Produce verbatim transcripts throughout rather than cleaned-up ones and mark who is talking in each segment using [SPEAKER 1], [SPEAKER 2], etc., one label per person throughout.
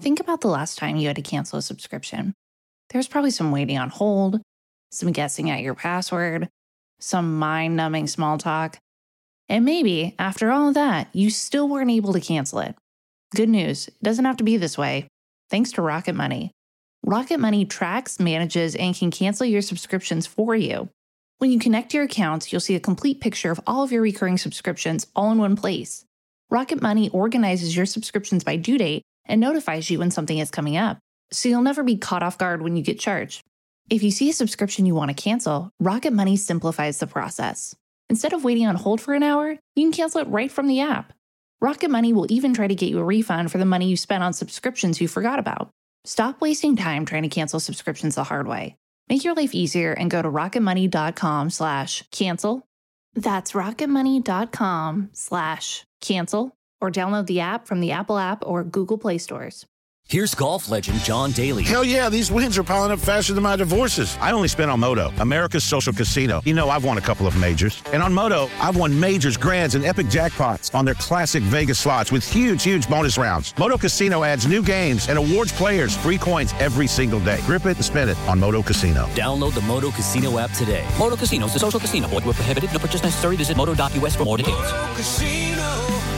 [SPEAKER 1] Think about the last time you had to cancel a subscription. There was probably some waiting on hold, some guessing at your password, some mind-numbing small talk. And maybe, after all of that, you still weren't able to cancel it. Good news, it doesn't have to be this way. Thanks to Rocket Money. Rocket Money tracks, manages, and can cancel your subscriptions for you. When you connect your accounts, you'll see a complete picture of all of your recurring subscriptions all in one place. Rocket Money organizes your subscriptions by due date and notifies you when something is coming up, so you'll never be caught off guard when you get charged. If you see a subscription you want to cancel, Rocket Money simplifies the process. Instead of waiting on hold for an hour, you can cancel it right from the app. Rocket Money will even try to get you a refund for the money you spent on subscriptions you forgot about. Stop wasting time trying to cancel subscriptions the hard way. Make your life easier and go to rocketmoney.com slash cancel. That's rocketmoney.com slash cancel, or download the app from the Apple app or Google Play stores.
[SPEAKER 2] Here's golf legend John Daly.
[SPEAKER 3] Hell yeah, these wins are piling up faster than my divorces. I only spent on Moto, America's social casino. You know, I've won a couple of majors. And on Moto, I've won majors, grands, and epic jackpots on their classic Vegas slots with huge, huge bonus rounds. Moto Casino adds new games and awards players free coins every single day. Grip it and spin it on Moto Casino.
[SPEAKER 2] Download the Moto Casino app today. Moto Casino is a social casino. Void where prohibited. No purchase necessary. Visit moto dot u s for more details.
[SPEAKER 4] Moto Casino,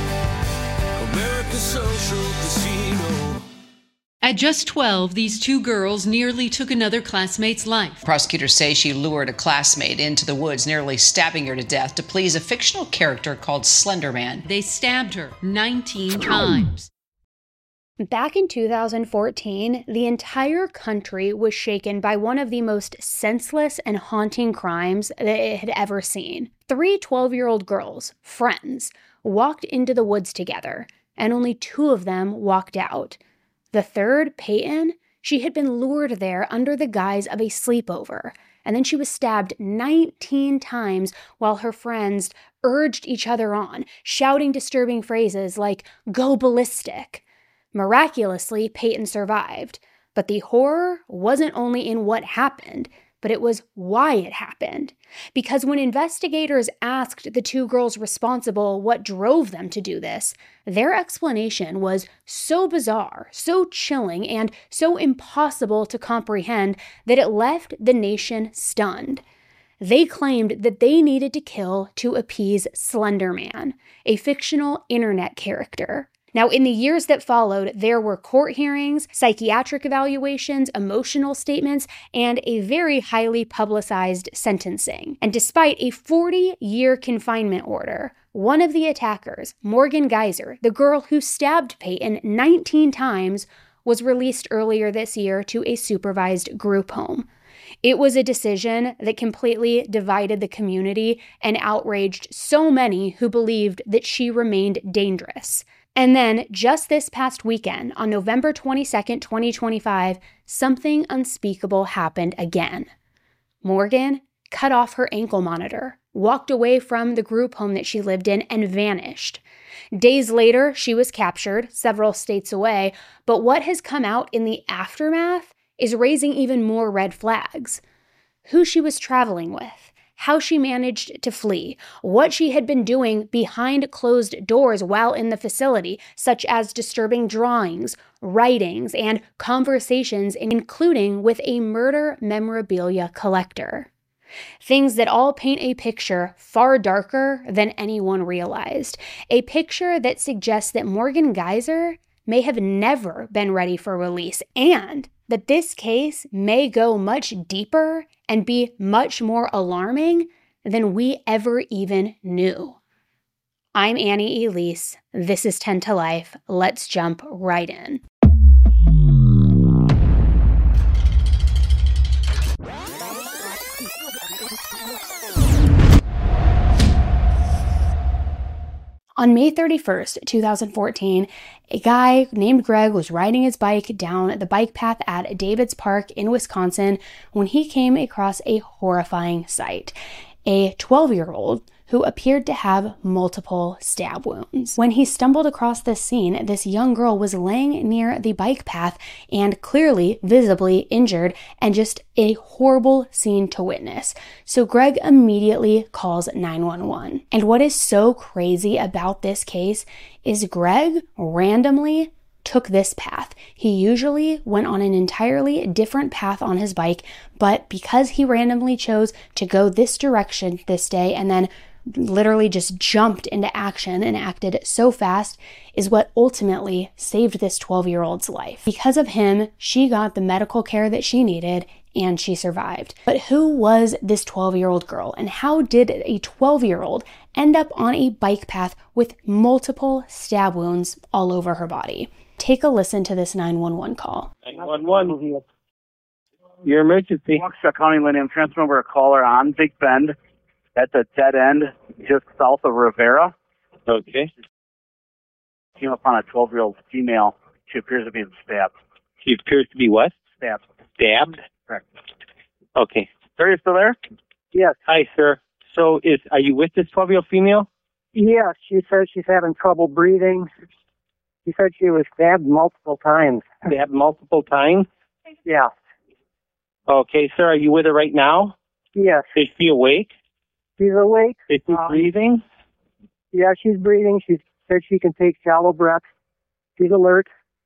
[SPEAKER 4] America's social casino.
[SPEAKER 5] At just twelve, these two girls nearly took another classmate's life.
[SPEAKER 6] Prosecutors say she lured a classmate into the woods, nearly stabbing her to death to please a fictional character called Slender Man.
[SPEAKER 5] They stabbed her nineteen times.
[SPEAKER 7] Back in two thousand fourteen, the entire country was shaken by one of the most senseless and haunting crimes that it had ever seen. Three twelve-year-old girls, friends, walked into the woods together, and only two of them walked out. The third, Peyton, she had been lured there under the guise of a sleepover, and then she was stabbed nineteen times while her friends urged each other on, shouting disturbing phrases like, "Go ballistic." Miraculously, Peyton survived, but the horror wasn't only in what happened, but it was why it happened. Because when investigators asked the two girls responsible what drove them to do this, their explanation was so bizarre, so chilling, and so impossible to comprehend that it left the nation stunned. They claimed that they needed to kill to appease Slender Man, a fictional internet character. Now, in the years that followed, there were court hearings, psychiatric evaluations, emotional statements, and a very highly publicized sentencing. And despite a forty-year confinement order, one of the attackers, Morgan Geyser, the girl who stabbed Peyton nineteen times, was released earlier this year to a supervised group home. It was a decision that completely divided the community and outraged so many who believed that she remained dangerous. And then, just this past weekend, on November twenty-second, twenty twenty-five, something unspeakable happened again. Morgan cut off her ankle monitor, walked away from the group home that she lived in, and vanished. Days later, she was captured, several states away, but what has come out in the aftermath is raising even more red flags. Who she was traveling with, how she managed to flee, what she had been doing behind closed doors while in the facility, such as disturbing drawings, writings, and conversations, including with a murder memorabilia collector. Things that all paint a picture far darker than anyone realized. A picture that suggests that Morgan Geyser may have never been ready for release, and that this case may go much deeper and be much more alarming than we ever even knew. I'm Annie Elise. This is ten to Life. Let's jump right in. On May thirty-first, twenty fourteen, a guy named Greg was riding his bike down the bike path at Davids Park in Wisconsin when he came across a horrifying sight. A twelve-year-old who appeared to have multiple stab wounds. When he stumbled across this scene, this young girl was laying near the bike path and clearly, visibly injured, and just a horrible scene to witness. So Greg immediately calls nine one one. And what is so crazy about this case is Greg randomly took this path. He usually went on an entirely different path on his bike, but because he randomly chose to go this direction this day and then literally just jumped into action and acted so fast is what ultimately saved this twelve-year-old's life. Because of him, she got the medical care that she needed and she survived. But who was this twelve-year-old girl, and how did a twelve-year-old end up on a bike path with multiple stab wounds all over her body? Take a listen to this nine one one call.
[SPEAKER 8] nine one one. Your emergency.
[SPEAKER 9] Waukesha County, Lynn, I'm transferring over a caller on Big Bend. At the dead end, just south of Rivera.
[SPEAKER 8] Okay.
[SPEAKER 9] Came upon a twelve-year-old female. She appears to be stabbed.
[SPEAKER 8] She appears to be what?
[SPEAKER 9] Stabbed.
[SPEAKER 8] Stabbed?
[SPEAKER 9] Correct.
[SPEAKER 8] Okay.
[SPEAKER 9] Sir, are you still there?
[SPEAKER 8] Yes. Hi, sir. So, is are you with this twelve-year-old female?
[SPEAKER 10] Yes. She says she's having trouble breathing. She said she was stabbed multiple times.
[SPEAKER 8] Stabbed multiple times?
[SPEAKER 10] Yeah.
[SPEAKER 8] Okay, sir. Are you with her right now?
[SPEAKER 10] Yes.
[SPEAKER 8] Is she awake?
[SPEAKER 10] She's awake.
[SPEAKER 8] Is she
[SPEAKER 10] um,
[SPEAKER 8] breathing?
[SPEAKER 10] Yeah, she's breathing. She said she can take shallow breaths. She's alert.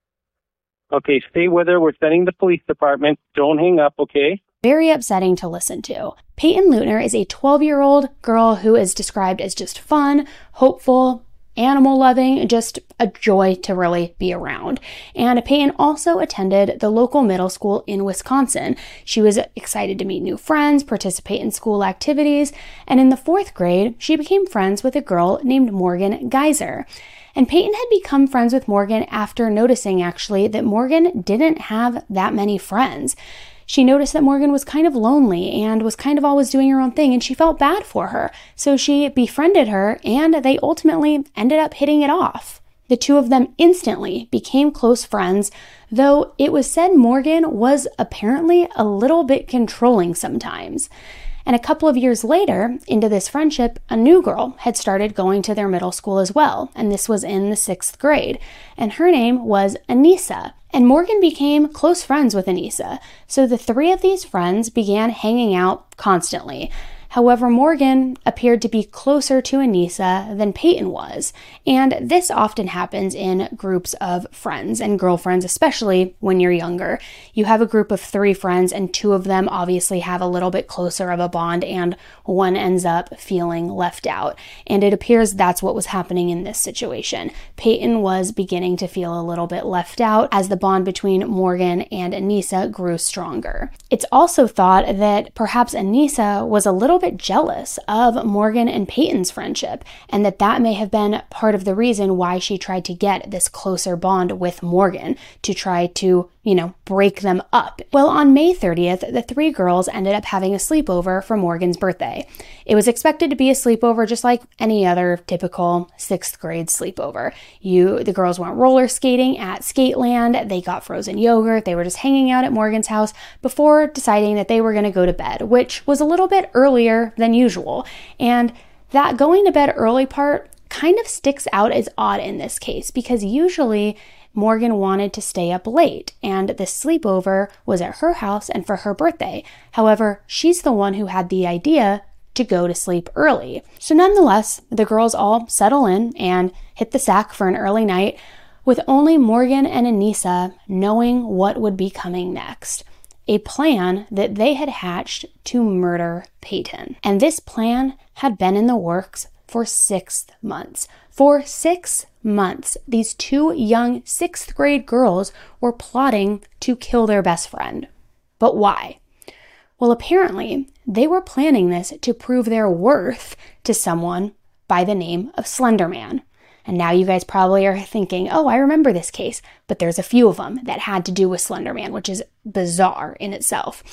[SPEAKER 8] Okay, stay with her. We're sending the police department. Don't hang up, okay?
[SPEAKER 7] Very upsetting to listen to. Peyton Leutner is a twelve-year-old girl who is described as just fun, hopeful, animal-loving, just a joy to really be around. And Peyton also attended the local middle school in Wisconsin. She was excited to meet new friends, participate in school activities, and in the fourth grade, she became friends with a girl named Morgan Geyser. And Peyton had become friends with Morgan after noticing, actually, that Morgan didn't have that many friends. She noticed that Morgan was kind of lonely and was kind of always doing her own thing, and she felt bad for her. So she befriended her, and they ultimately ended up hitting it off. The two of them instantly became close friends, though it was said Morgan was apparently a little bit controlling sometimes. And a couple of years later, into this friendship, a new girl had started going to their middle school as well, and this was in the sixth grade, and her name was Anissa. And Morgan became close friends with Anissa, so the three of these friends began hanging out constantly. However, Morgan appeared to be closer to Anissa than Peyton was, and this often happens in groups of friends and girlfriends, especially when you're younger. You have a group of three friends, and two of them obviously have a little bit closer of a bond, and one ends up feeling left out. And it appears that's what was happening in this situation. Peyton was beginning to feel a little bit left out as the bond between Morgan and Anissa grew stronger. It's also thought that perhaps Anissa was a little bit jealous of Morgan and Peyton's friendship, and that that may have been part of the reason why she tried to get this closer bond with Morgan, to try to, you know, break them up. Well, on May thirtieth, the three girls ended up having a sleepover for Morgan's birthday. It was expected to be a sleepover just like any other typical sixth grade sleepover. You, the girls went roller skating at Skateland, they got frozen yogurt, they were just hanging out at Morgan's house before deciding that they were going to go to bed, which was a little bit earlier than usual. And that going to bed early part kind of sticks out as odd in this case, because usually Morgan wanted to stay up late, and the sleepover was at her house and for her birthday. However, she's the one who had the idea to go to sleep early. So nonetheless, the girls all settle in and hit the sack for an early night, with only Morgan and Anissa knowing what would be coming next. A plan that they had hatched to murder Peyton. And this plan had been in the works for six months. For six months, these two young sixth grade girls were plotting to kill their best friend. But why? Well, apparently, they were planning this to prove their worth to someone by the name of Slender Man. And now you guys probably are thinking, oh, I remember this case, but there's a few of them that had to do with Slender Man, which is bizarre in itself.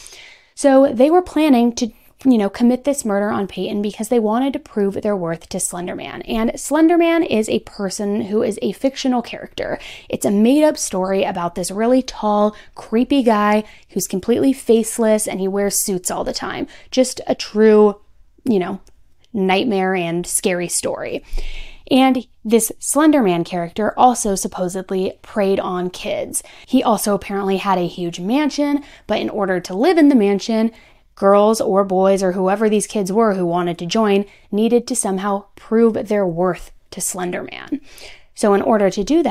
[SPEAKER 7] So they were planning to, you know, commit this murder on Peyton because they wanted to prove their worth to Slender Man. And Slender Man is a person who is a fictional character. It's a made-up story about this really tall, creepy guy who's completely faceless and he wears suits all the time. Just a true, you know, nightmare and scary story. And this Slender Man character also supposedly preyed on kids. He also apparently had a huge mansion, but in order to live in the mansion, girls or boys or whoever these kids were who wanted to join needed to somehow prove their worth to Slender Man. So in order to do that,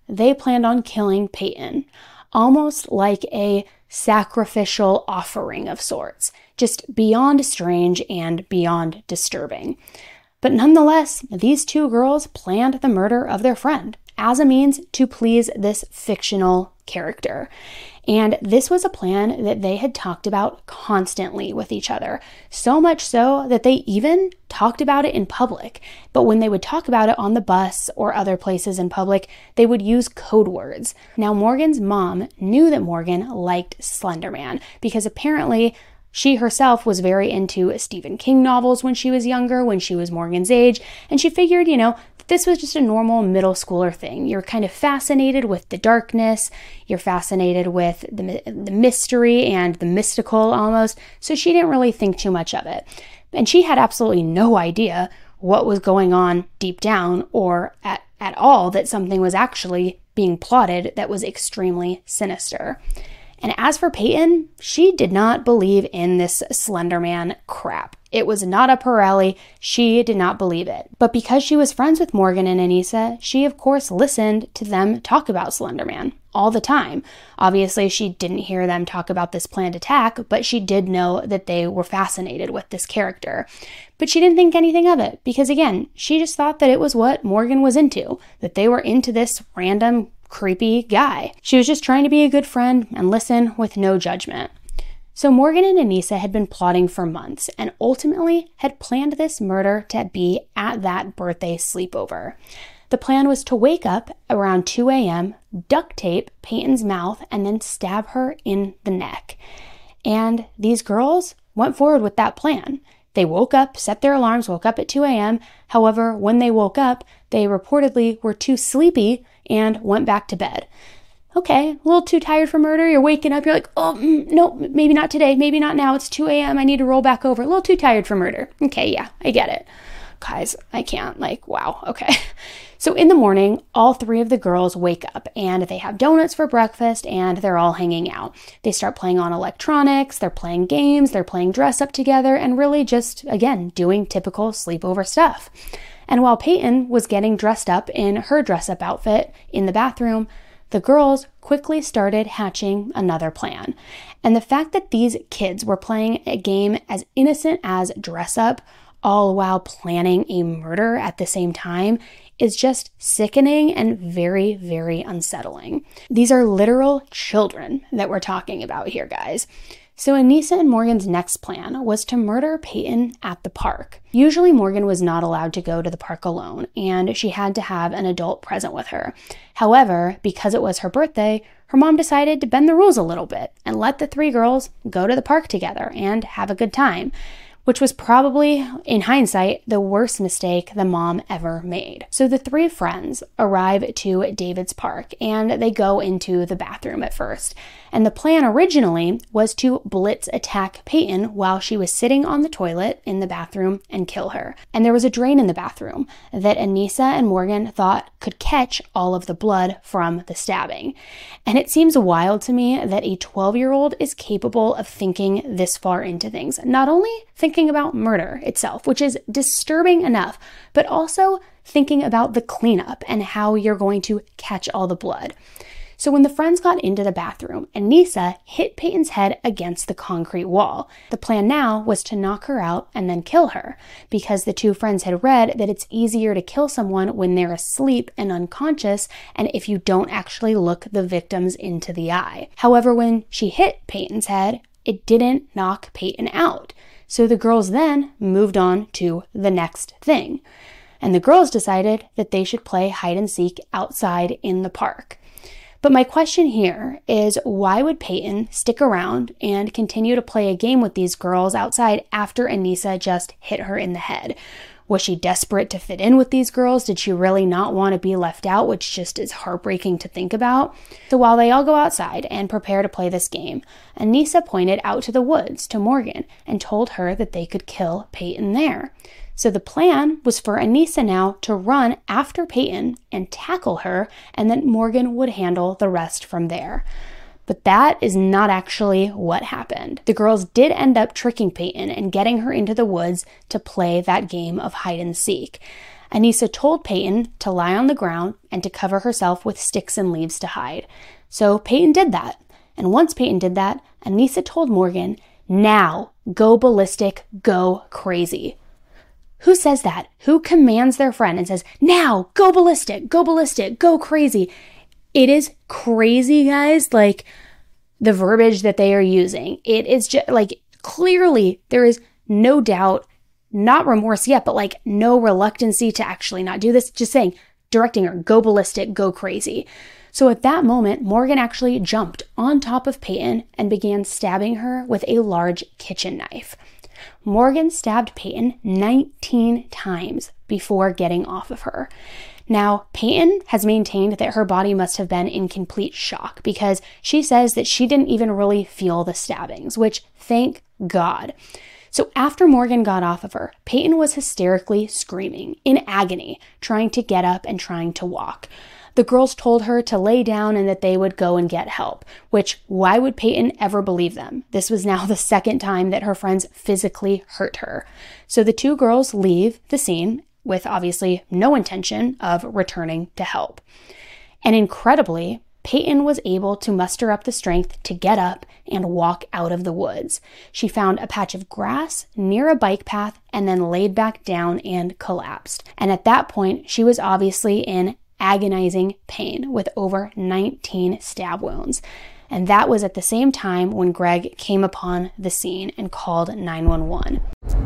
[SPEAKER 7] they planned on killing Peyton, almost like a sacrificial offering of sorts, just beyond strange and beyond disturbing. But nonetheless, these two girls planned the murder of their friend as a means to please this fictional character. And this was a plan that they had talked about constantly with each other, so much so that they even talked about it in public. But when they would talk about it on the bus or other places in public, they would use code words. Now, Morgan's mom knew that Morgan liked Slender Man because apparently she herself was very into Stephen King novels when she was younger, when she was Morgan's age, and she figured, you know, this was just a normal middle schooler thing. You're kind of fascinated with the darkness, you're fascinated with the, the mystery and the mystical almost, so she didn't really think too much of it. And she had absolutely no idea what was going on deep down or at, at all that something was actually being plotted that was extremely sinister. And as for Peyton, she did not believe in this Slender Man crap. It was not up her alley. She did not believe it. But because she was friends with Morgan and Anissa, she of course listened to them talk about Slender Man all the time. Obviously, she didn't hear them talk about this planned attack, but she did know that they were fascinated with this character. But she didn't think anything of it because, again, she just thought that it was what Morgan was into, that they were into this random creepy guy. She was just trying to be a good friend and listen with no judgment. So Morgan and Anissa had been plotting for months and ultimately had planned this murder to be at that birthday sleepover. The plan was to wake up around two a.m., duct tape Peyton's mouth, and then stab her in the neck. And these girls went forward with that plan. They woke up, set their alarms, woke up at two a.m. However, when they woke up, they reportedly were too sleepy and went back to bed. Okay, a little too tired for murder. You're waking up, you're like, oh, mm, no, maybe not today, maybe not now. It's two a.m. I need to roll back over. A little too tired for murder. Okay, yeah, I get it. Guys, I can't, like, wow, okay. So in the morning, all three of the girls wake up and they have donuts for breakfast and they're all hanging out. They start playing on electronics, they're playing games, they're playing dress up together, and really just, again, doing typical sleepover stuff. And while Peyton was getting dressed up in her dress-up outfit in the bathroom, the girls quickly started hatching another plan. And the fact that these kids were playing a game as innocent as dress-up, all while planning a murder at the same time, is just sickening and very, very unsettling. These are literal children that we're talking about here, guys. So Anissa and Morgan's next plan was to murder Peyton at the park. Usually Morgan was not allowed to go to the park alone, and she had to have an adult present with her. However, because it was her birthday, her mom decided to bend the rules a little bit and let the three girls go to the park together and have a good time, which was probably, in hindsight, the worst mistake the mom ever made. So the three friends arrive to David's Park and they go into the bathroom at first. And the plan originally was to blitz attack Peyton while she was sitting on the toilet in the bathroom and kill her. And there was a drain in the bathroom that Anissa and Morgan thought could catch all of the blood from the stabbing. And it seems wild to me that a twelve-year-old is capable of thinking this far into things. Not only thinking about murder itself, which is disturbing enough, but also thinking about the cleanup and how you're going to catch all the blood. So when the friends got into the bathroom, Anissa hit Peyton's head against the concrete wall. The plan now was to knock her out and then kill her, because the two friends had read that it's easier to kill someone when they're asleep and unconscious, and if you don't actually look the victims into the eye. However, when she hit Peyton's head, it didn't knock Peyton out. So the girls then moved on to the next thing. And the girls decided that they should play hide and seek outside in the park. But my question here is, why would Peyton stick around and continue to play a game with these girls outside after Anissa just hit her in the head? Was she desperate to fit in with these girls? Did she really not want to be left out, which just is heartbreaking to think about? So while they all go outside and prepare to play this game, Anissa pointed out to the woods to Morgan and told her that they could kill Peyton there. So the plan was for Anissa now to run after Peyton and tackle her, and then Morgan would handle the rest from there. But that is not actually what happened. The girls did end up tricking Peyton and getting her into the woods to play that game of hide and seek. Anissa told Peyton to lie on the ground and to cover herself with sticks and leaves to hide. So Peyton did that. And once Peyton did that, Anissa told Morgan, "Now, go ballistic, go crazy." Who says that? Who commands their friend and says, "Now, go ballistic, go ballistic, go crazy"? It is crazy, guys, like the verbiage that they are using. It is just like, clearly there is no doubt, not remorse yet, but like no reluctancy to actually not do this. Just saying, directing her, go ballistic, go crazy. So at that moment, Morgan actually jumped on top of Peyton and began stabbing her with a large kitchen knife. Morgan stabbed Peyton nineteen times before getting off of her. Now, Peyton has maintained that her body must have been in complete shock because she says that she didn't even really feel the stabbings, which thank God. So after Morgan got off of her, Peyton was hysterically screaming in agony, trying to get up and trying to walk. The girls told her to lay down and that they would go and get help, which why would Peyton ever believe them? This was now the second time that her friends physically hurt her. So the two girls leave the scene with obviously no intention of returning to help. And incredibly, Peyton was able to muster up the strength to get up and walk out of the woods. She found a patch of grass near a bike path and then laid back down and collapsed. And at that point, she was obviously in agonizing pain with over nineteen stab wounds. And that was at the same time when Greg came upon the scene and called nine one one.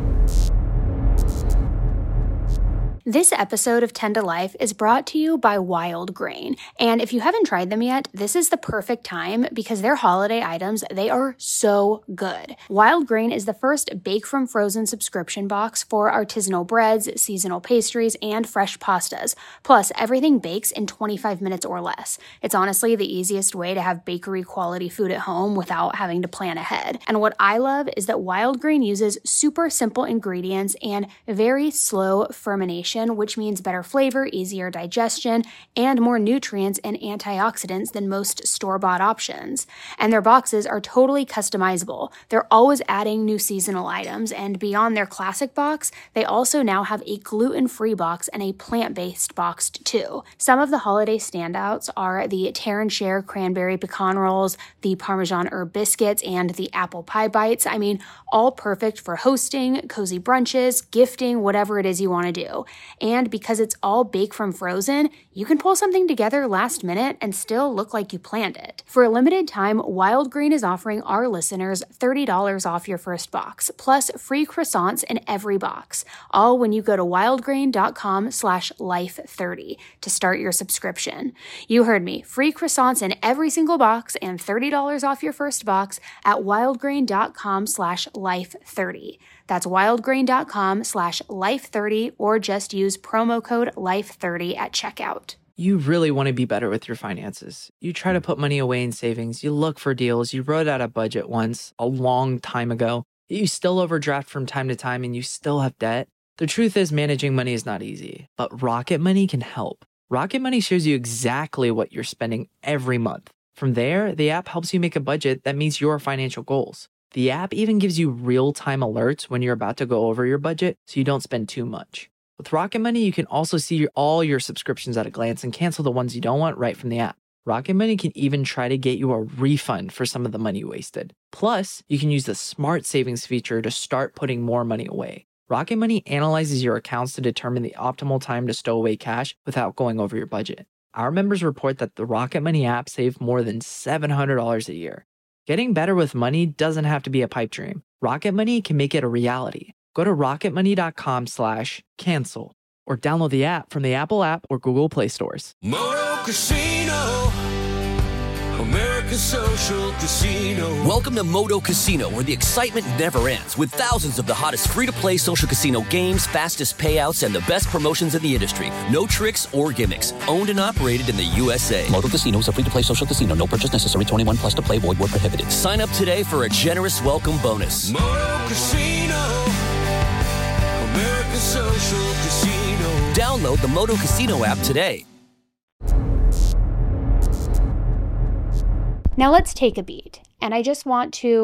[SPEAKER 7] This episode of ten to Life is brought to you by Wild Grain. And if you haven't tried them yet, this is the perfect time because their holiday items, they are so good. Wild Grain is the first bake from frozen subscription box for artisanal breads, seasonal pastries, and fresh pastas. Plus, everything bakes in twenty-five minutes or less. It's honestly the easiest way to have bakery quality food at home without having to plan ahead. And what I love is that Wild Grain uses super simple ingredients and very slow fermentation, which means better flavor, easier digestion, and more nutrients and antioxidants than most store-bought options. And their boxes are totally customizable. They're always adding new seasonal items, and beyond their classic box, they also now have a gluten-free box and a plant-based box too. Some of the holiday standouts are the Tear and Share cranberry pecan rolls, the Parmesan herb biscuits, and the apple pie bites. I mean, all perfect for hosting, cozy brunches, gifting, whatever it is you want to do. And because it's all baked from frozen, you can pull something together last minute and still look like you planned it. For a limited time, Wild Grain is offering our listeners thirty dollars off your first box, plus free croissants in every box, all when you go to wildgrain.com slash life30 to start your subscription. You heard me, free croissants in every single box and thirty dollars off your first box at wildgrain.com slash life30. That's wildgrain.com slash life30 or just use promo code life thirty at checkout.
[SPEAKER 11] You really want to be better with your finances. You try to put money away in savings. You look for deals. You wrote out a budget once a long time ago. You still overdraft from time to time and you still have debt. The truth is managing money is not easy, but Rocket Money can help. Rocket Money shows you exactly what you're spending every month. From there, the app helps you make a budget that meets your financial goals. The app even gives you real-time alerts when you're about to go over your budget so you don't spend too much. With Rocket Money, you can also see your, all your subscriptions at a glance and cancel the ones you don't want right from the app. Rocket Money can even try to get you a refund for some of the money wasted. Plus, you can use the Smart Savings feature to start putting more money away. Rocket Money analyzes your accounts to determine the optimal time to stow away cash without going over your budget. Our members report that the Rocket Money app saved more than seven hundred dollars a year. Getting better with money doesn't have to be a pipe dream. Rocket Money can make it a reality. Go to rocketmoney.com slash cancel or download the app from the Apple app or Google Play stores.
[SPEAKER 4] Moto Casino, America's social casino.
[SPEAKER 2] Welcome to Moto Casino, where the excitement never ends, with thousands of the hottest free-to-play social casino games, fastest payouts, and the best promotions in the industry. No tricks or gimmicks. Owned and operated in the U S A. Moto Casino is a free-to-play social casino. No purchase necessary. twenty-one plus to play. Void where prohibited. Sign up today for a generous welcome bonus.
[SPEAKER 4] Moto Casino, America's social casino.
[SPEAKER 2] Download the Moto Casino app today.
[SPEAKER 7] Now let's take a beat, and I just want to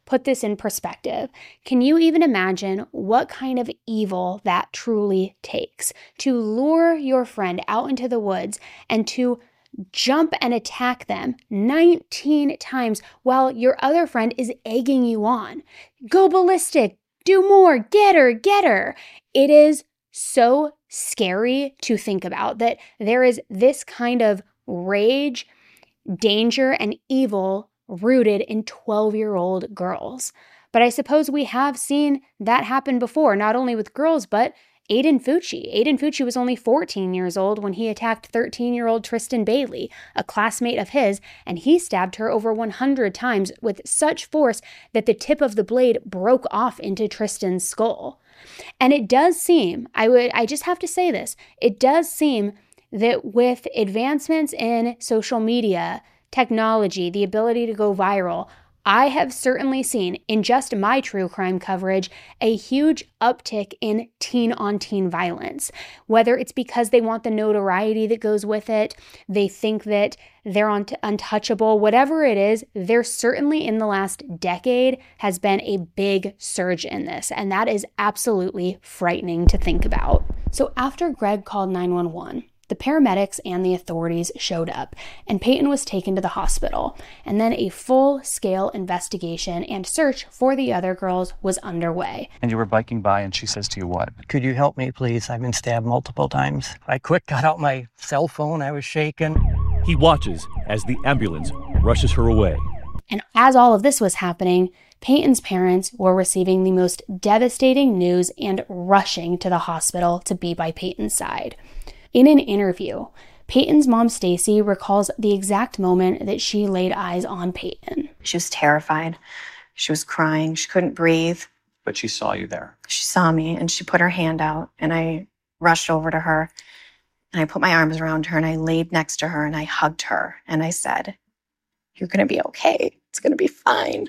[SPEAKER 7] put this in perspective. Can you even imagine what kind of evil that truly takes? To lure your friend out into the woods and to jump and attack them nineteen times while your other friend is egging you on. Go ballistic, do more, get her, get her. It is so scary to think about that there is this kind of rage, danger, and evil rooted in twelve-year-old girls. But I suppose we have seen that happen before, not only with girls, but Aiden Fucci. Aiden Fucci was only fourteen years old when he attacked thirteen-year-old Tristan Bailey, a classmate of his, and he stabbed her over one hundred times with such force that the tip of the blade broke off into Tristan's skull. And it does seem, I would, I just have to say this, it does seem that with advancements in social media, technology, the ability to go viral, I have certainly seen in just my true crime coverage a huge uptick in teen-on-teen violence. Whether it's because they want the notoriety that goes with it, they think that they're un- untouchable, whatever it is, there certainly in the last decade has been a big surge in this, and that is absolutely frightening to think about. So after Greg called nine one one, the paramedics and the authorities showed up, and Peyton was taken to the hospital, and then a full-scale investigation and search for the other girls was underway.
[SPEAKER 12] And you were biking by, and she says to you what?
[SPEAKER 10] Could you help me, please? I've been stabbed multiple times. I quick got out my cell phone. I was shaking.
[SPEAKER 13] He watches as the ambulance rushes her away.
[SPEAKER 7] And as all of this was happening, Peyton's parents were receiving the most devastating news and rushing to the hospital to be by Peyton's side. In an interview, Peyton's mom, Stacy, recalls the exact moment that she laid eyes on Peyton.
[SPEAKER 14] She was terrified. She was crying. She couldn't breathe.
[SPEAKER 12] But she saw you there.
[SPEAKER 14] She saw me, and she put her hand out, and I rushed over to her, and I put my arms around her, and I laid next to her, and I hugged her, and I said, "You're going to be okay. It's going to be fine."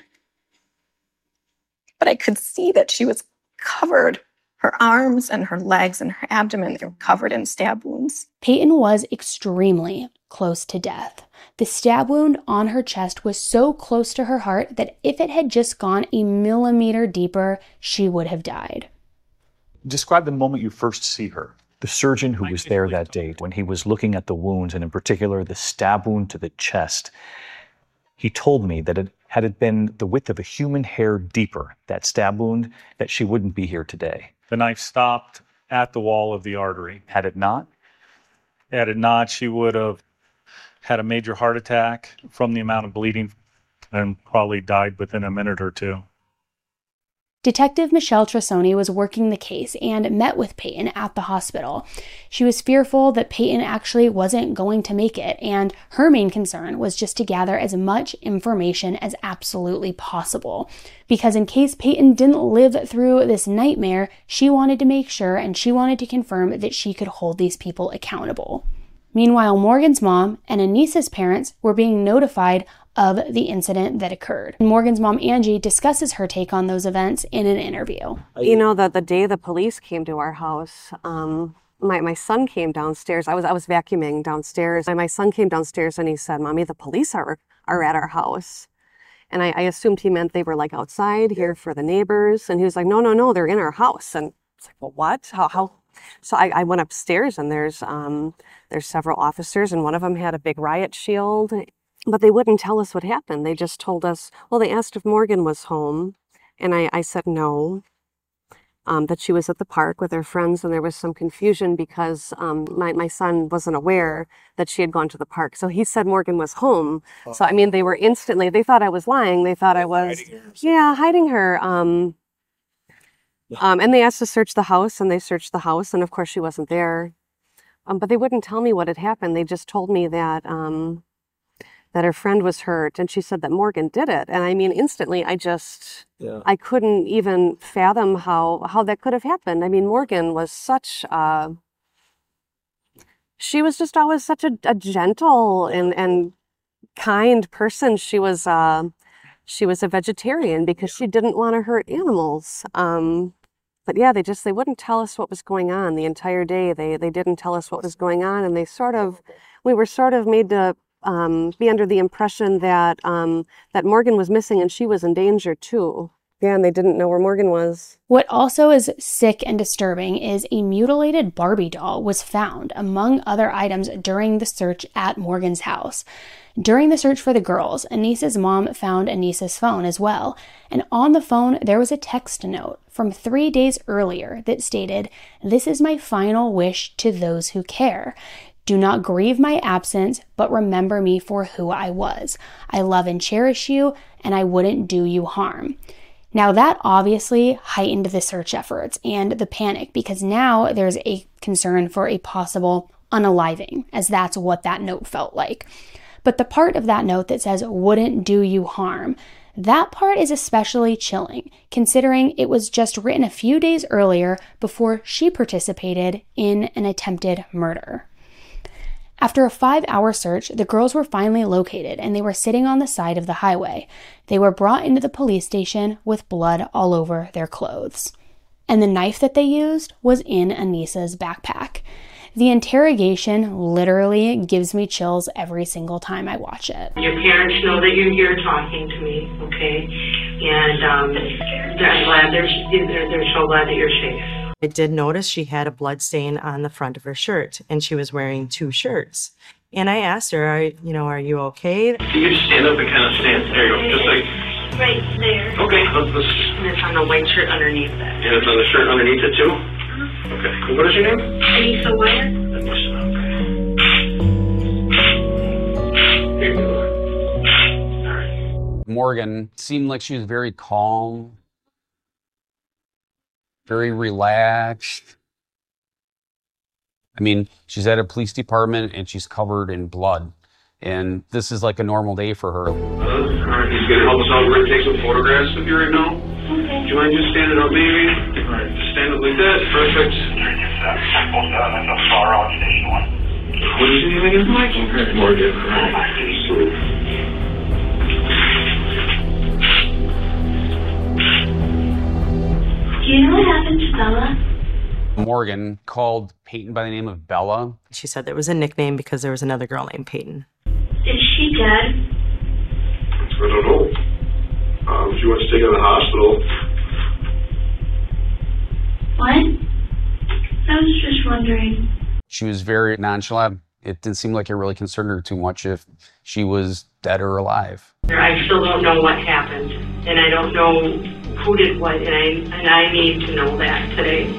[SPEAKER 14] But I could see that she was covered. Her arms and her legs and her abdomen, they were covered in stab wounds.
[SPEAKER 7] Peyton was extremely close to death. The stab wound on her chest was so close to her heart that if it had just gone a millimeter deeper, she would have died.
[SPEAKER 12] Describe the moment you first see her. The surgeon who was there that day, when he was looking at the wounds, and in particular the stab wound to the chest, he told me that it, had it been the width of a human hair deeper, that stab wound, that she wouldn't be here today.
[SPEAKER 15] The knife stopped at the wall of the artery.
[SPEAKER 12] Had it not?
[SPEAKER 15] Had it not, she would have had a major heart attack from the amount of bleeding and probably died within a minute or two.
[SPEAKER 7] Detective Michelle Trissoni was working the case and met with Peyton at the hospital. She was fearful that Peyton actually wasn't going to make it, and her main concern was just to gather as much information as absolutely possible. Because in case Peyton didn't live through this nightmare, she wanted to make sure and she wanted to confirm that she could hold these people accountable. Meanwhile, Morgan's mom and Anissa's parents were being notified of the incident that occurred. Morgan's mom, Angie, discusses her take on those events in an interview.
[SPEAKER 16] You know, that the day the police came to our house, um, my, my son came downstairs. I was I was vacuuming downstairs. And my son came downstairs and he said, "Mommy, the police are, are at our house." And I, I assumed he meant they were like outside here for the neighbors. And he was like, no, no, no, they're in our house. And it's like, well, what? How? how? So I, I went upstairs and there's um, there's several officers and one of them had a big riot shield. But they wouldn't tell us what happened. They just told us, well, they asked if Morgan was home. And I, I said no, um, that she was at the park with her friends. And there was some confusion because um, my, my son wasn't aware that she had gone to the park. So he said Morgan was home. So, I mean, they were instantly, they thought I was lying. They thought I was, yeah, hiding her. Um, um, and they asked to search the house and they searched the house. And of course she wasn't there. Um, but they wouldn't tell me what had happened. They just told me that... Um, that her friend was hurt, and she said that Morgan did it. And I mean, instantly, I just, yeah. I couldn't even fathom how, how that could have happened. I mean, Morgan was such, uh, she was just always such a, a gentle and, and kind person. She was, uh, she was a vegetarian because she didn't want to hurt animals. Um, but yeah, they just, they wouldn't tell us what was going on the entire day. They, they didn't tell us what was going on, and they sort of, we were sort of made to um, be under the impression that um, that Morgan was missing and she was in danger too. Yeah, and they didn't know where Morgan was.
[SPEAKER 7] What also is sick and disturbing is a mutilated Barbie doll was found, among other items, during the search at Morgan's house. During the search for the girls, Anissa's mom found Anissa's phone as well, and on the phone there was a text note from three days earlier that stated, "This is my final wish to those who care. Do not grieve my absence, but remember me for who I was. I love and cherish you, and I wouldn't do you harm." Now that obviously heightened the search efforts and the panic, because now there's a concern for a possible unaliving, as that's what that note felt like. But the part of that note that says "wouldn't do you harm," that part is especially chilling, considering it was just written a few days earlier before she participated in an attempted murder. After a five-hour search, the girls were finally located and they were sitting on the side of the highway. They were brought into the police station with blood all over their clothes. And the knife that they used was in Anissa's backpack. The interrogation literally gives me chills every single time I watch it.
[SPEAKER 17] Your parents know that you're here talking to me, okay? And um, I'm glad they're, they're, they're so glad that you're safe.
[SPEAKER 18] I did notice she had a blood stain on the front of her shirt, and she was wearing two shirts. And I asked her, are, you know, are you okay?
[SPEAKER 19] Can you just stand up and kind of stand? There you go, just like...
[SPEAKER 17] Right there.
[SPEAKER 19] Okay, let's... let's...
[SPEAKER 17] And it's on the white shirt underneath that.
[SPEAKER 19] And it's on the shirt underneath it, too? Mm-hmm. Okay. What is your name?
[SPEAKER 17] Anissa Wire.
[SPEAKER 19] Anissa, okay. Here you go. All right.
[SPEAKER 20] Morgan seemed like she was very calm, very relaxed. I mean, she's at a police department and she's covered in blood. And this is like a normal day for her.
[SPEAKER 19] Uh, all right, he's going to help us out. We're going to take some photographs of you right now. Okay. Do you mind just standing up, maybe? All right, just stand up like that. Perfect. What is your name again? Morgan. Morgan. All right.
[SPEAKER 17] Do you know what happened to Bella?
[SPEAKER 20] Morgan called Peyton by the name of Bella.
[SPEAKER 18] She said there was a nickname because there was another girl named Peyton.
[SPEAKER 17] Is she dead?
[SPEAKER 19] I don't know. Um, she went to take her to the hospital.
[SPEAKER 17] What? I was just wondering.
[SPEAKER 20] She was very nonchalant. It didn't seem like it really concerned her too much if she was dead or alive.
[SPEAKER 17] I still don't know what happened, and I don't know who did what, and I, and I need to know that today.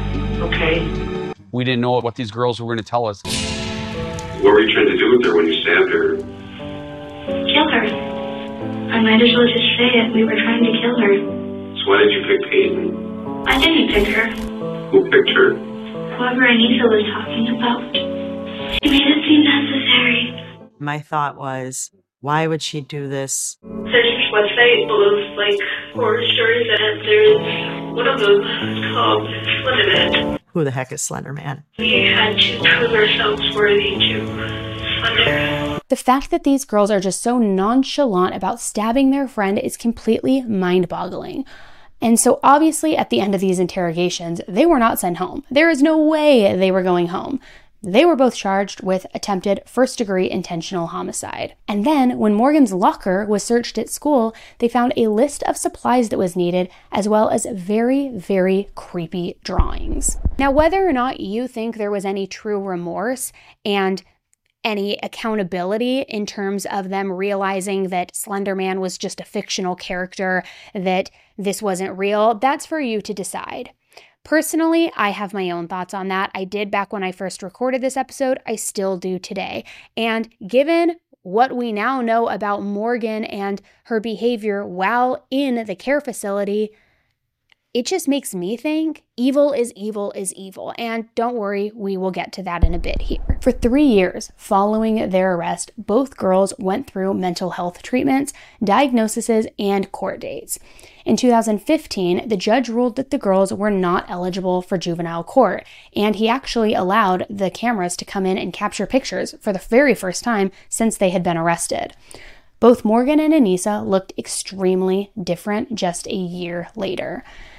[SPEAKER 17] Okay?
[SPEAKER 20] We didn't know what these girls were going to tell us.
[SPEAKER 19] What were you trying to do with her when you stabbed her?
[SPEAKER 17] Kill her. I might as well just say it. We were trying to kill her.
[SPEAKER 19] So why did you pick Peyton?
[SPEAKER 17] I didn't pick her.
[SPEAKER 19] Who picked her?
[SPEAKER 17] Whoever Anissa was talking about. She made it seem necessary.
[SPEAKER 18] My thought was, why would she do this?
[SPEAKER 17] There's this website full of, like, horror stories, and there's one of them called Slenderman.
[SPEAKER 18] Who the heck is Slender Man?
[SPEAKER 17] We had to prove ourselves worthy to Slender.
[SPEAKER 7] The fact that these girls are just so nonchalant about stabbing their friend is completely mind-boggling. And so obviously at the end of these interrogations, they were not sent home. There is no way they were going home. They were both charged with attempted first-degree intentional homicide. And then, when Morgan's locker was searched at school, they found a list of supplies that was needed, as well as very, very creepy drawings. Now, whether or not you think there was any true remorse and any accountability in terms of them realizing that Slender Man was just a fictional character, that this wasn't real, that's for you to decide. Personally, I have my own thoughts on that. I did back when I first recorded this episode. I still do today. And given what we now know about Morgan and her behavior while in the care facility, it just makes me think evil is evil is evil. And don't worry, we will get to that in a bit here. For three years following their arrest, both girls went through mental health treatments, diagnoses, and court dates. In two thousand fifteen, the judge ruled that the girls were not eligible for juvenile court, and he actually allowed the cameras to come in and capture pictures for the very first time since they had been arrested. Both Morgan and Anissa looked extremely different just a year later.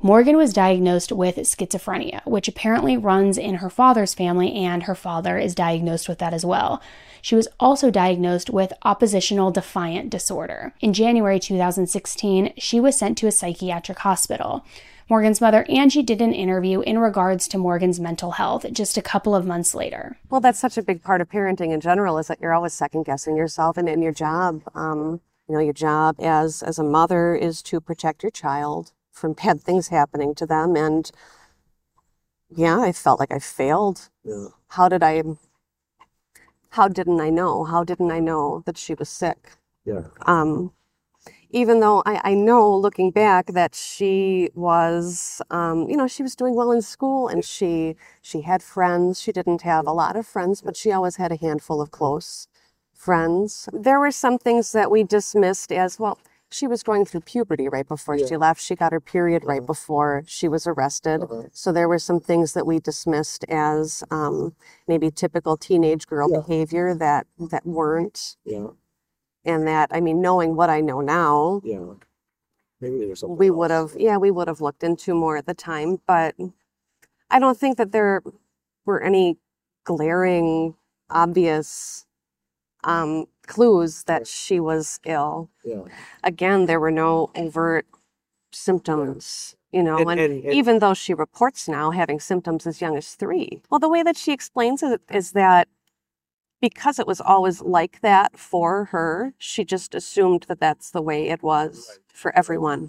[SPEAKER 7] Morgan was diagnosed with schizophrenia, which apparently runs in her father's family, and her father is diagnosed with that as well. She was also diagnosed with oppositional defiant disorder. In January two thousand sixteen, she was sent to a psychiatric hospital. Morgan's mother, Angie, did an interview in regards to Morgan's mental health just a couple of months later.
[SPEAKER 16] Well, that's such a big part of parenting in general, is that you're always second-guessing yourself and in your job. Um, you know, your job as, as a mother is to protect your child from bad things happening to them. And yeah, I felt like I failed. Yeah. How did I, how didn't I know? How didn't I know that she was sick? Yeah. Um, even though I, I know, looking back, that she was, um, you know, she was doing well in school, and she, she had friends. She didn't have a lot of friends, but she always had a handful of close friends. There were some things that we dismissed as, well, she was going through puberty right before yeah. she left. She got her period right before she was arrested. Uh-huh. So there were some things that we dismissed as um, maybe typical teenage girl yeah. behavior that, that weren't. Yeah. And that, I mean, knowing what I know now, yeah. maybe there was something we would have, yeah, we would have looked into more at the time. But I don't think that there were any glaring, obvious um, clues that she was ill. Yeah. Again, there were no overt symptoms, you know, and, and, and, and even though she reports now having symptoms as young as three. Well, the way that she explains it is that because it was always like that for her, she just assumed that that's the way it was for everyone.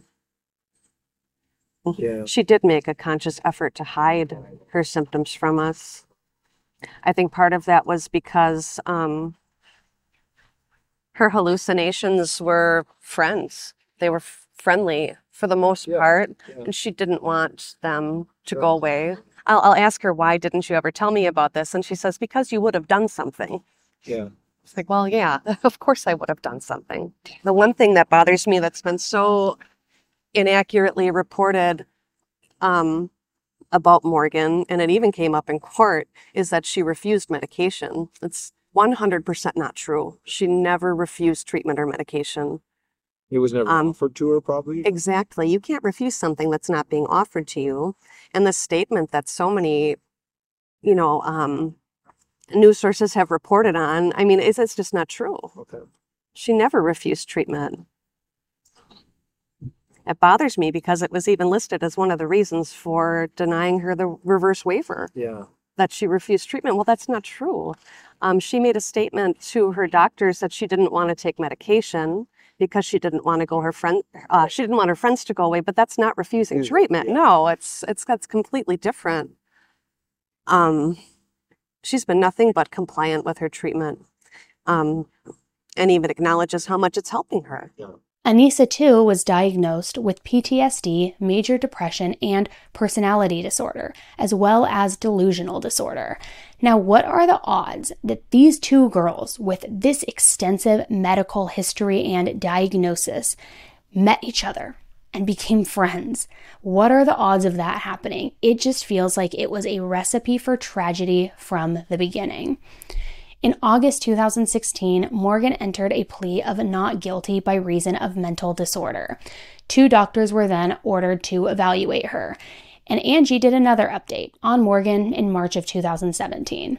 [SPEAKER 16] Yeah. She did make a conscious effort to hide her symptoms from us. I think part of that was because um, her hallucinations were friends. They were f- friendly for the most yeah. part, yeah. and she didn't want them to sure. go away. I'll, I'll ask her, why didn't you ever tell me about this? And she says, because you would have done something. Yeah. It's like, well, yeah, of course I would have done something. The one thing that bothers me that's been so inaccurately reported um, about Morgan, and it even came up in court, is that she refused medication. It's one hundred percent not true. She never refused treatment or medication.
[SPEAKER 21] It was never um, offered to her, probably?
[SPEAKER 16] Exactly. You can't refuse something that's not being offered to you. And the statement that so many, you know, um, news sources have reported on, I mean, it's, it's just not true. Okay. She never refused treatment. It bothers me because it was even listed as one of the reasons for denying her the reverse waiver. Yeah. That she refused treatment. Well, that's not true. Um, she made a statement to her doctors that she didn't want to take medication because she didn't want to go her friend, uh, she didn't want her friends to go away, but that's not refusing treatment. No, it's, it's, that's completely different. Um, she's been nothing but compliant with her treatment, um, and even acknowledges how much it's helping her. Yeah.
[SPEAKER 7] Anissa, too, was diagnosed with P T S D, major depression, and personality disorder, as well as delusional disorder. Now, what are the odds that these two girls with this extensive medical history and diagnosis met each other and became friends? What are the odds of that happening? It just feels like it was a recipe for tragedy from the beginning. In August two thousand sixteen, Morgan entered a plea of not guilty by reason of mental disorder. Two doctors were then ordered to evaluate her. And Angie did another update on Morgan in March of two thousand seventeen.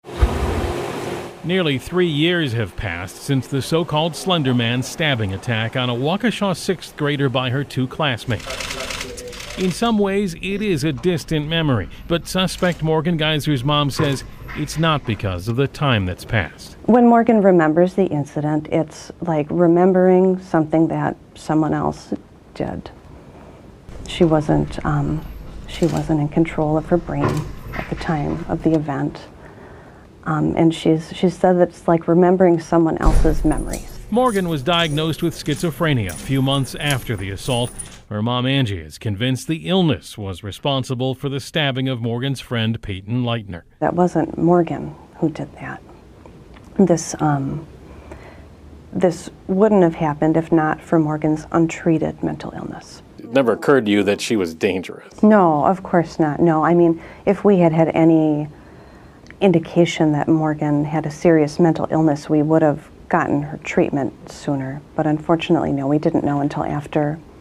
[SPEAKER 22] Nearly three years have passed since the so-called Slender Man stabbing attack on a Waukesha sixth grader by her two classmates. In some ways, it is a distant memory, but suspect Morgan Geyser's mom says it's not because of the time that's passed.
[SPEAKER 23] When Morgan remembers the incident, it's like remembering something that someone else did. She wasn't, um, she wasn't in control of her brain at the time of the event. Um, and she's, she said that it's like remembering someone else's memories.
[SPEAKER 22] Morgan was diagnosed with schizophrenia a few months after the assault. Her mom, Angie, is convinced the illness was responsible for the stabbing of Morgan's friend, Peyton Leitner.
[SPEAKER 23] That wasn't Morgan who did that. This, um, this wouldn't have happened if not for Morgan's untreated mental illness.
[SPEAKER 24] It never occurred to you that she was dangerous?
[SPEAKER 23] No, of course not. No, I mean, if we had had any indication that Morgan had a serious mental illness, we would have gotten her treatment sooner. But unfortunately, no, we didn't know until after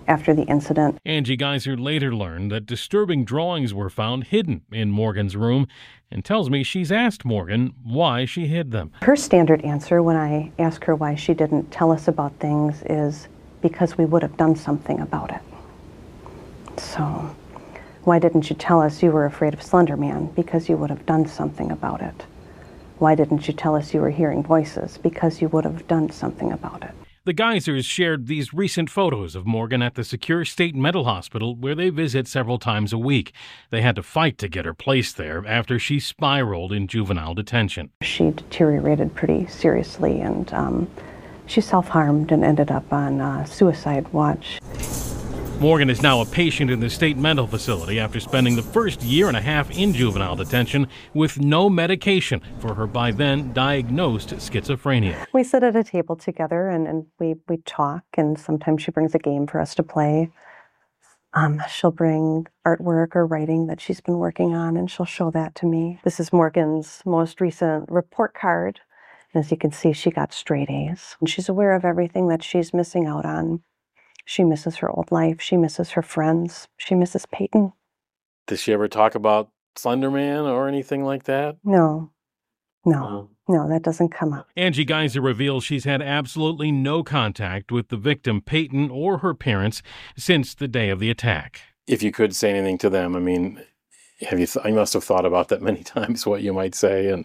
[SPEAKER 23] after the incident.
[SPEAKER 22] Angie Geyser later learned that disturbing drawings were found hidden in Morgan's room and tells me she's asked Morgan why she hid them.
[SPEAKER 23] Her standard answer when I ask her why she didn't tell us about things is because we would have done something about it. So, why didn't you tell us you were afraid of Slender Man? Because you would have done something about it. Why didn't you tell us you were hearing voices? Because you would have done something about it.
[SPEAKER 22] The Geysers shared these recent photos of Morgan at the Secure State Mental Hospital, where they visit several times a week. They had to fight to get her placed there after she spiraled in juvenile detention.
[SPEAKER 23] She deteriorated pretty seriously, and um, she self-harmed and ended up on uh, suicide watch.
[SPEAKER 22] Morgan is now a patient in the state mental facility after spending the first year and a half in juvenile detention with no medication for her by then diagnosed schizophrenia.
[SPEAKER 23] We sit at a table together and, and we, we talk, and sometimes she brings a game for us to play. Um, she'll bring artwork or writing that she's been working on, and she'll show that to me. This is Morgan's most recent report card. As you can see, she got straight A's. And she's aware of everything that she's missing out on. She misses her old life. She misses her friends. She misses Peyton.
[SPEAKER 24] Does she ever talk about Slender Man or anything like that?
[SPEAKER 23] No. No. No, that doesn't come up.
[SPEAKER 22] Angie Geyser reveals she's had absolutely no contact with the victim, Peyton, or her parents since the day of the attack.
[SPEAKER 24] If you could say anything to them, I mean, have you? Th- you must have thought about that many times, what you might say. And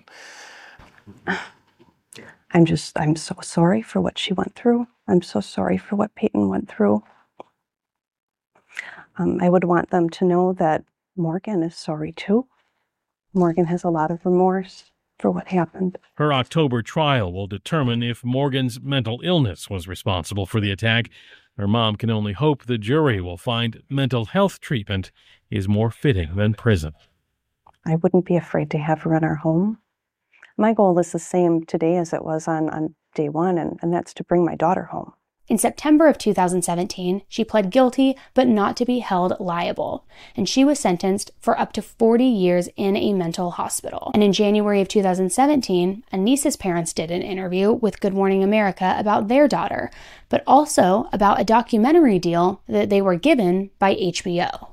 [SPEAKER 23] I'm just, I'm so sorry for what she went through. I'm so sorry for what Peyton went through. Um, I would want them to know that Morgan is sorry too. Morgan has a lot of remorse for what happened.
[SPEAKER 22] Her October trial will determine if Morgan's mental illness was responsible for the attack. Her mom can only hope the jury will find mental health treatment is more fitting than prison.
[SPEAKER 23] I wouldn't be afraid to have her in our home. My goal is the same today as it was on, on day one, and, and that's to bring my daughter home.
[SPEAKER 7] In September of two thousand seventeen, she pled guilty, but not to be held liable, and she was sentenced for up to forty years in a mental hospital. And in January of two thousand seventeen, Anissa's parents did an interview with Good Morning America about their daughter, but also about a documentary deal that they were given by H B O.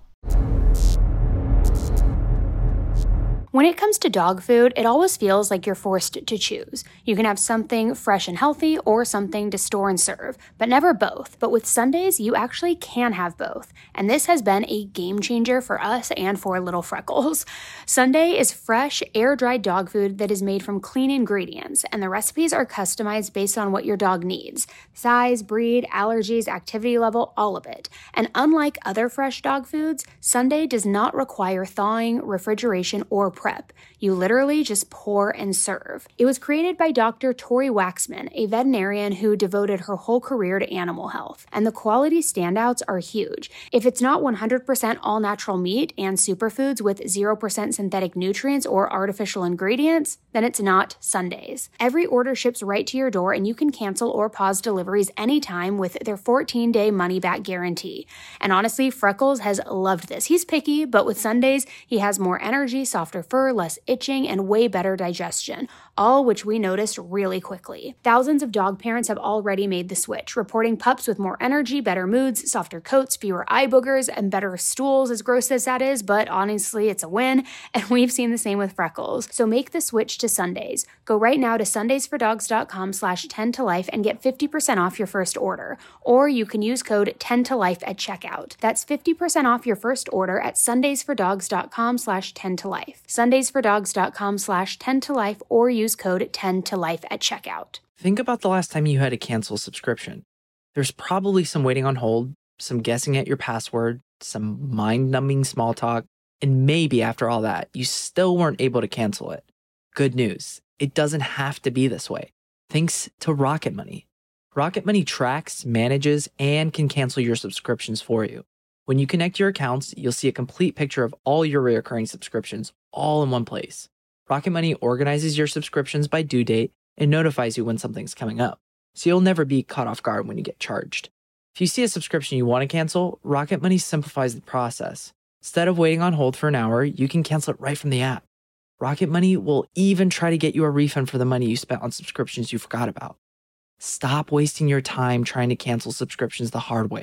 [SPEAKER 7] When it comes to dog food, it always feels like you're forced to choose. You can have something fresh and healthy or something to store and serve, but never both. But with Sundays, you actually can have both. And this has been a game changer for us and for little Freckles. Sunday is fresh, air-dried dog food that is made from clean ingredients, and the recipes are customized based on what your dog needs. Size, breed, allergies, activity level, all of it. And unlike other fresh dog foods, Sunday does not require thawing, refrigeration, or prep. You literally just pour and serve. It was created by Doctor Tori Waxman, a veterinarian who devoted her whole career to animal health, and the quality standouts are huge. If it's not one hundred percent all-natural meat and superfoods with zero percent synthetic nutrients or artificial ingredients, then it's not Sundays. Every order ships right to your door, and you can cancel or pause deliveries anytime with their fourteen-day money-back guarantee. And honestly, Freckles has loved this. He's picky, but with Sundays, he has more energy, softer fur, less itching, and way better digestion, all which we noticed really quickly. Thousands of dog parents have already made the switch, reporting pups with more energy, better moods, softer coats, fewer eye boogers, and better stools, as gross as that is, but honestly, it's a win, and we've seen the same with Freckles. So make the switch to Sundays. Go right now to sundaysfordogs.com slash 10 to life and get fifty percent off your first order, or you can use code ten to life at checkout. That's fifty percent off your first order at sundaysfordogs.com slash 10 to life. sundaysfordogs.com slash 10 to life, or use code ten to life at checkout.
[SPEAKER 11] Think about the last time you had to cancel a subscription. There's probably some waiting on hold, some guessing at your password, some mind-numbing small talk, and maybe after all that, you still weren't able to cancel it. Good news, it doesn't have to be this way. Thanks to Rocket Money. Rocket Money tracks, manages, and can cancel your subscriptions for you. When you connect your accounts, you'll see a complete picture of all your recurring subscriptions all in one place. Rocket Money organizes your subscriptions by due date and notifies you when something's coming up, so you'll never be caught off guard when you get charged. If you see a subscription you want to cancel, Rocket Money simplifies the process. Instead of waiting on hold for an hour, you can cancel it right from the app. Rocket Money will even try to get you a refund for the money you spent on subscriptions you forgot about. Stop wasting your time trying to cancel subscriptions the hard way.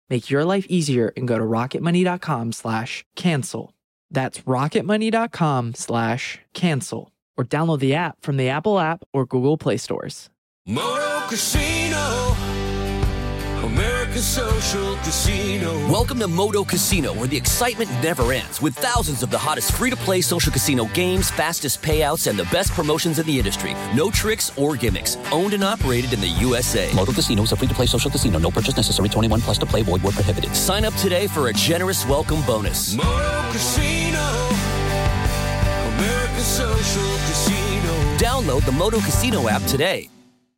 [SPEAKER 11] Make your life easier and go to rocketmoney.com slash cancel. That's rocketmoney.com slash cancel. Or download the app from the Apple app or Google Play stores.
[SPEAKER 4] Moto Casino, America's social casino.
[SPEAKER 2] Welcome to Moto Casino, where the excitement never ends, with thousands of the hottest free-to-play social casino games, fastest payouts, and the best promotions in the industry. No tricks or gimmicks. Owned and operated in the U S A.
[SPEAKER 1] Moto Casino is a free-to-play social casino. No purchase necessary. twenty-one plus to play. Void where prohibited.
[SPEAKER 2] Sign up today for a generous welcome bonus.
[SPEAKER 4] Moto Casino, America's social casino.
[SPEAKER 2] Download the Moto Casino app today.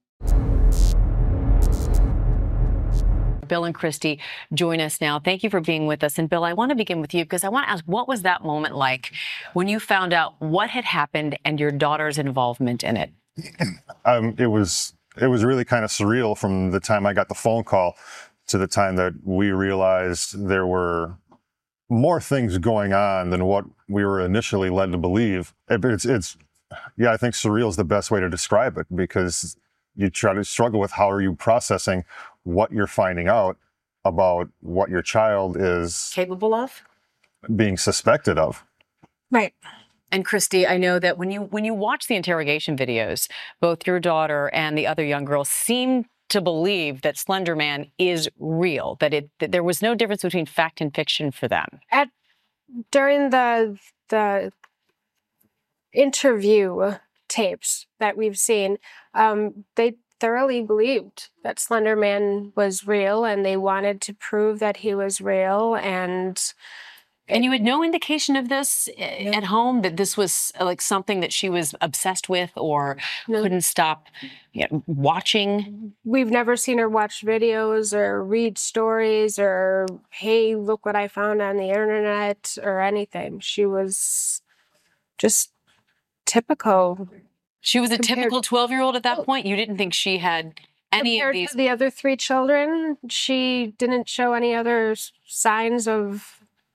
[SPEAKER 3] Bill and Christy join us now. Thank you for being with us. And Bill, I want to begin with you because I want to ask, what was that moment like when you found out what had happened and your daughter's involvement in it?
[SPEAKER 5] Um, it was it was really kind of surreal from the time I got the phone call to the time that we realized there were more things going on than what we were initially led to believe. It, it's, it's, yeah, I think surreal is the best way to describe it, because you try to struggle with how are you processing what you're finding out about what your child is
[SPEAKER 3] capable of
[SPEAKER 5] being suspected of.
[SPEAKER 3] Right. And Christy, I know that when you when you watch the interrogation videos, both your daughter and the other young girl seem to believe that Slender Man is real, that it that there was no difference between fact and fiction for them.
[SPEAKER 6] At during the the interview tapes that we've seen, um, they thoroughly believed that Slender Man was real, and they wanted to prove that he was real. And
[SPEAKER 3] and you had no indication of this yeah. at home, that this was like something that she was obsessed with or no. couldn't stop you know, watching?
[SPEAKER 6] We've never seen her watch videos or read stories or, hey, look what I found on the internet or anything. She was just typical.
[SPEAKER 3] She was a typical twelve-year-old at that point? You didn't think she had any
[SPEAKER 6] Compared
[SPEAKER 3] of these?
[SPEAKER 6] To the other three children, she didn't show any other signs of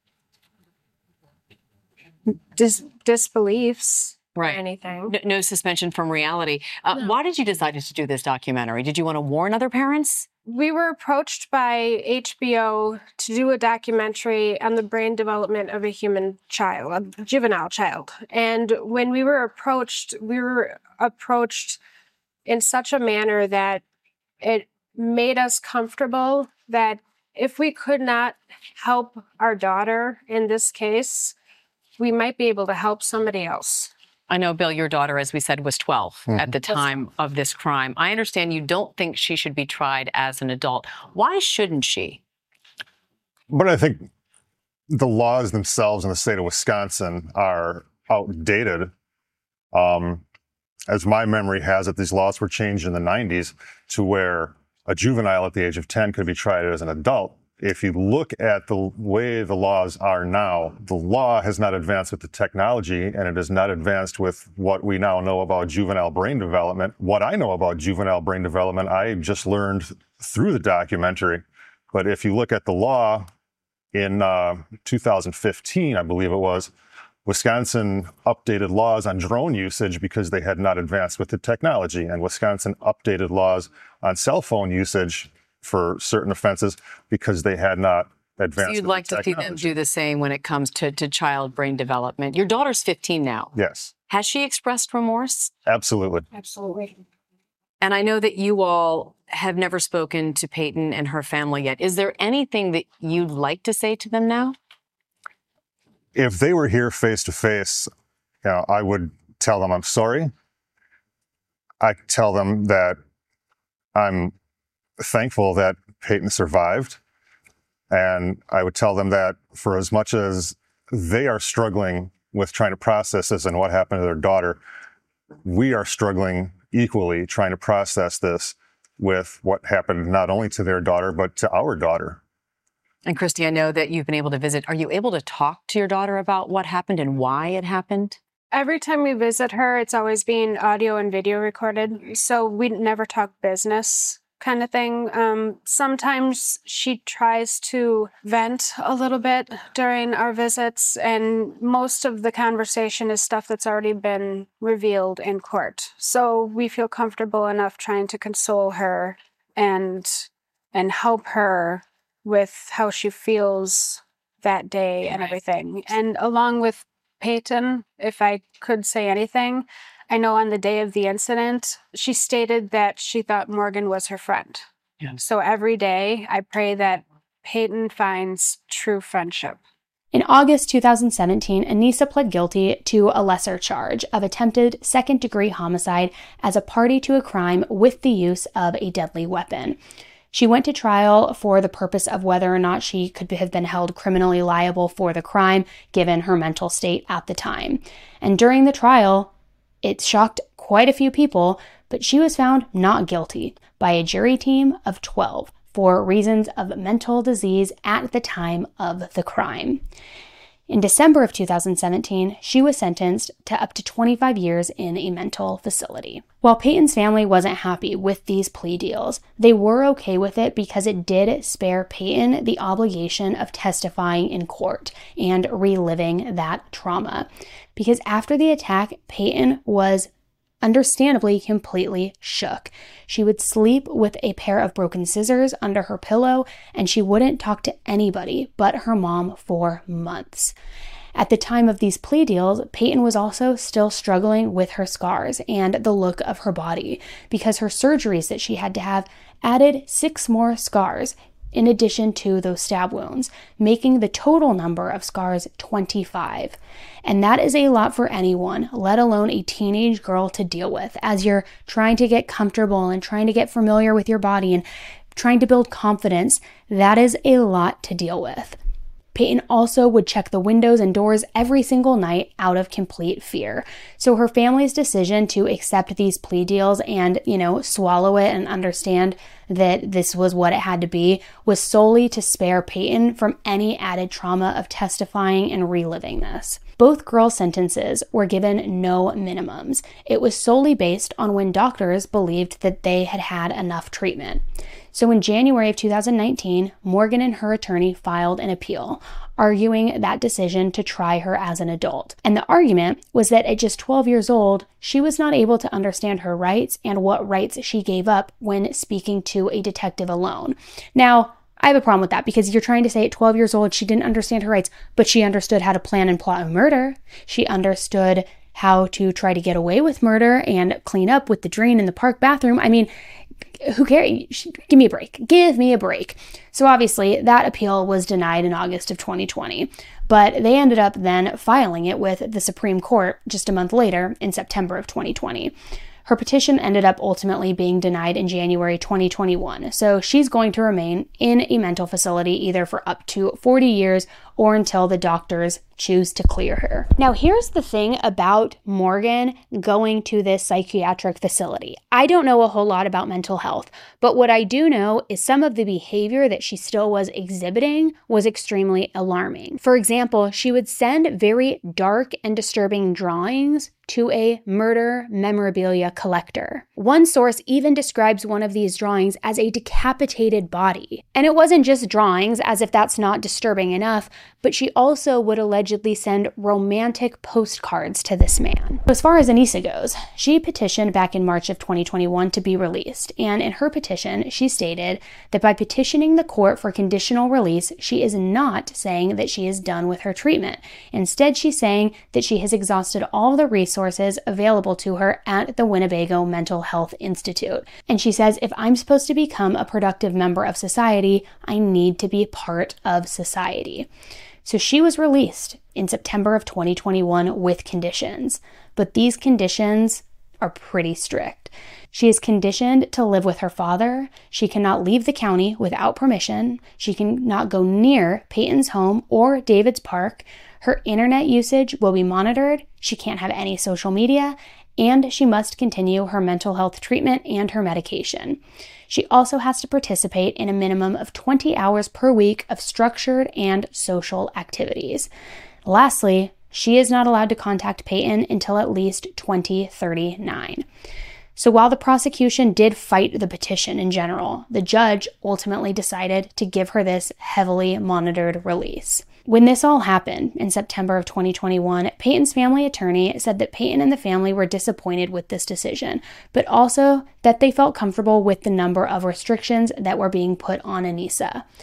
[SPEAKER 6] dis disbeliefs
[SPEAKER 3] right.
[SPEAKER 6] or anything.
[SPEAKER 3] No, no suspension from reality. Uh,
[SPEAKER 6] No.
[SPEAKER 3] Why did you decide to do this documentary? Did you want to warn other parents?
[SPEAKER 6] We were approached by H B O to do a documentary on the brain development of a human child, a juvenile child. And when we were approached, we were approached in such a manner that it made us comfortable that if we could not help our daughter in this case, we might be able to help somebody else.
[SPEAKER 3] I know, Bill, your daughter, as we said, was twelve
[SPEAKER 5] Mhm.
[SPEAKER 3] at the time of this crime. I understand you don't think she should be tried as an adult. Why shouldn't she?
[SPEAKER 5] But I think the laws themselves in the state of Wisconsin are outdated. Um, as my memory has it, these laws were changed in the nineties to where a juvenile at the age of ten could be tried as an adult. If you look at the way the laws are now, the law has not advanced with the technology, and it has not advanced with what we now know about juvenile brain development. What I know about juvenile brain development, I just learned through the documentary. But if you look at the law in uh, two thousand fifteen, I believe it was, Wisconsin updated laws on drone usage because they had not advanced with the technology, and Wisconsin updated laws on cell phone usage for certain offenses because they had not advanced.
[SPEAKER 3] So you'd
[SPEAKER 5] with
[SPEAKER 3] like
[SPEAKER 5] the
[SPEAKER 3] to see them
[SPEAKER 5] technology.
[SPEAKER 3] do the same when it comes to, to child brain development. Your daughter's fifteen now.
[SPEAKER 5] Yes,
[SPEAKER 3] Has she expressed remorse?
[SPEAKER 5] absolutely.
[SPEAKER 6] Absolutely.
[SPEAKER 3] And I know that you all have never spoken to Peyton and her family yet. Is there anything that you'd like to say to them now?
[SPEAKER 5] If they were here face to face, you know, I would tell them I'm sorry. I tell them that I'm thankful that Peyton survived. And I would tell them that for as much as they are struggling with trying to process this and what happened to their daughter, we are struggling equally trying to process this with what happened not only to their daughter, but to our daughter.
[SPEAKER 3] And Christy, I know that you've been able to visit. Are you able to talk to your daughter about what happened and why it happened?
[SPEAKER 6] Every time we visit her, it's always being audio and video recorded. So we never talk business kind of thing. Um, sometimes she tries to vent a little bit during our visits, and most of the conversation is stuff that's already been revealed in court. So we feel comfortable enough trying to console her and and help her with how she feels that day and everything. And along with Peyton, if I could say anything, I know on the day of the incident, she stated that she thought Morgan was her friend. Yeah. So every day I pray that Peyton finds true friendship.
[SPEAKER 7] In August two thousand seventeen, Anissa pled guilty to a lesser charge of attempted second-degree homicide as a party to a crime with the use of a deadly weapon. She went to trial for the purpose of whether or not she could have been held criminally liable for the crime, given her mental state at the time. And during the trial, it shocked quite a few people, but she was found not guilty by a jury team of twelve. For reasons of mental disease at the time of the crime. In December of two thousand seventeen, she was sentenced to up to twenty-five years in a mental facility. While Peyton's family wasn't happy with these plea deals, they were okay with it because it did spare Peyton the obligation of testifying in court and reliving that trauma. Because after the attack, Peyton was understandably completely shook. She would sleep with a pair of broken scissors under her pillow, and she wouldn't talk to anybody but her mom for months. At the time of these plea deals, Peyton was also still struggling with her scars and the look of her body because her surgeries that she had to have added six more scars in addition to those stab wounds, making the total number of scars twenty-five. And that is a lot for anyone, let alone a teenage girl, to deal with as you're trying to get comfortable and trying to get familiar with your body and trying to build confidence. That is a lot to deal with. Peyton also would check the windows and doors every single night out of complete fear. So her family's decision to accept these plea deals and, you know, swallow it and understand that this was what it had to be was solely to spare Peyton from any added trauma of testifying and reliving this. Both girls' sentences were given no minimums. It was solely based on when doctors believed that they had had enough treatment. So in January of two thousand nineteen, Morgan and her attorney filed an appeal, arguing that decision to try her as an adult. And the argument was that at just twelve years old, she was not able to understand her rights and what rights she gave up when speaking to a detective alone. Now, I have a problem with that because you're trying to say at twelve years old she didn't understand her rights, but she understood how to plan and plot a murder. She understood how to try to get away with murder and clean up with the drain in the park bathroom. I mean, who cares? Give me a break. Give me a break. So obviously that appeal was denied in August of twenty twenty, but they ended up then filing it with the Supreme Court just a month later in September of twenty twenty. Her petition ended up ultimately being denied in January twenty twenty-one, so she's going to remain in a mental facility either for up to forty years or until the doctors choose to clear her. Now, here's the thing about Morgan going to this psychiatric facility. I don't know a whole lot about mental health, but what I do know is some of the behavior that she still was exhibiting was extremely alarming. For example, she would send very dark and disturbing drawings to a murder memorabilia collector. One source even describes one of these drawings as a decapitated body. And it wasn't just drawings, as if that's not disturbing enough, but she also would allegedly send romantic postcards to this man. As far as Anissa goes, she petitioned back in March of twenty twenty-one to be released, and in her petition, she stated that by petitioning the court for conditional release, she is not saying that she is done with her treatment. Instead, she's saying that she has exhausted all the resources available to her at the Winnebago Mental Health Institute. And she says, if I'm supposed to become a productive member of society, I need to be part of society. So she was released in September of twenty twenty-one with conditions, but these conditions are pretty strict. She is conditioned to live with her father. She cannot leave the county without permission. She cannot go near Peyton's home or David's park. Her internet usage will be monitored. She can't have any social media, and she must continue her mental health treatment and her medication. She also has to participate in a minimum of twenty hours per week of structured and social activities. Lastly, she is not allowed to contact Peyton until at least twenty thirty-nine. So while the prosecution did fight the petition in general, the judge ultimately decided to give her this heavily monitored release. When this all happened in September of twenty twenty-one, Peyton's family attorney said that Peyton and the family were disappointed with this decision, but also that they felt comfortable with the number of restrictions that were being put on Anissa.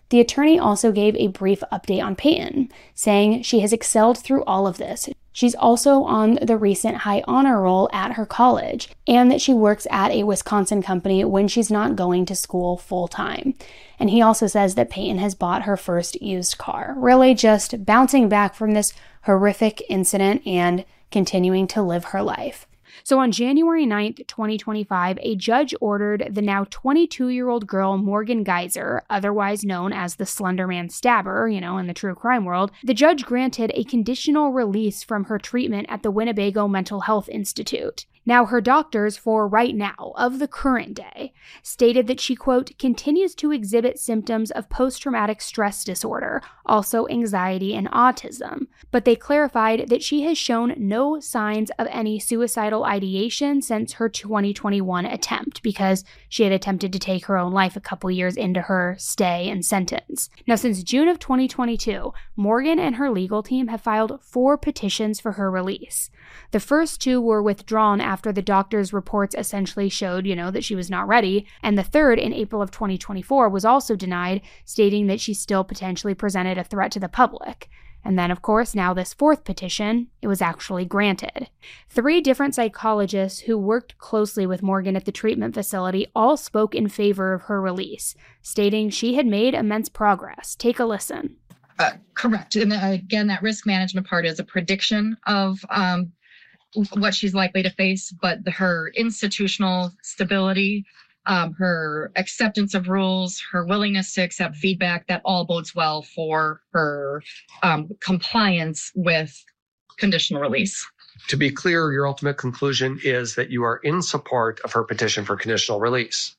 [SPEAKER 7] The attorney also gave a brief update on Payton, saying she has excelled through all of this. She's also on the recent high honor roll at her college, and that she works at a Wisconsin company when she's not going to school full time. And he also says that Payton has bought her first used car, really just bouncing back from this horrific incident and continuing to live her life. So on January ninth, twenty twenty-five, a judge ordered the now twenty-two-year-old girl Morgan Geyser, otherwise known as the Slender Man stabber, you know, in the true crime world, the judge granted a conditional release from her treatment at the Winnebago Mental Health Institute. Now, her doctors, for right now, of the current day, stated that she, quote, continues to exhibit symptoms of post-traumatic stress disorder, also anxiety and autism. But they clarified that she has shown no signs of any suicidal ideation since her twenty twenty-one attempt, because she had attempted to take her own life a couple years into her stay and sentence. Now, since June of twenty twenty-two, Morgan and her legal team have filed four petitions for her release. The first two were withdrawn after the doctor's reports essentially showed, you know, that she was not ready, and the third, in April of twenty twenty-four, was also denied, stating that she still potentially presented a threat to the public. And then, of course, now this fourth petition, it was actually granted. Three different psychologists who worked closely with Morgan at the treatment facility all spoke in favor of her release, stating she had made immense progress. Take a listen.
[SPEAKER 8] Uh, correct. And again, that risk management part is a prediction of um, what she's likely to face, but her institutional stability, um, her acceptance of rules, her willingness to accept feedback, that all bodes well for her um, compliance with conditional release.
[SPEAKER 9] To be clear, your ultimate conclusion is that you are in support of her petition for conditional release.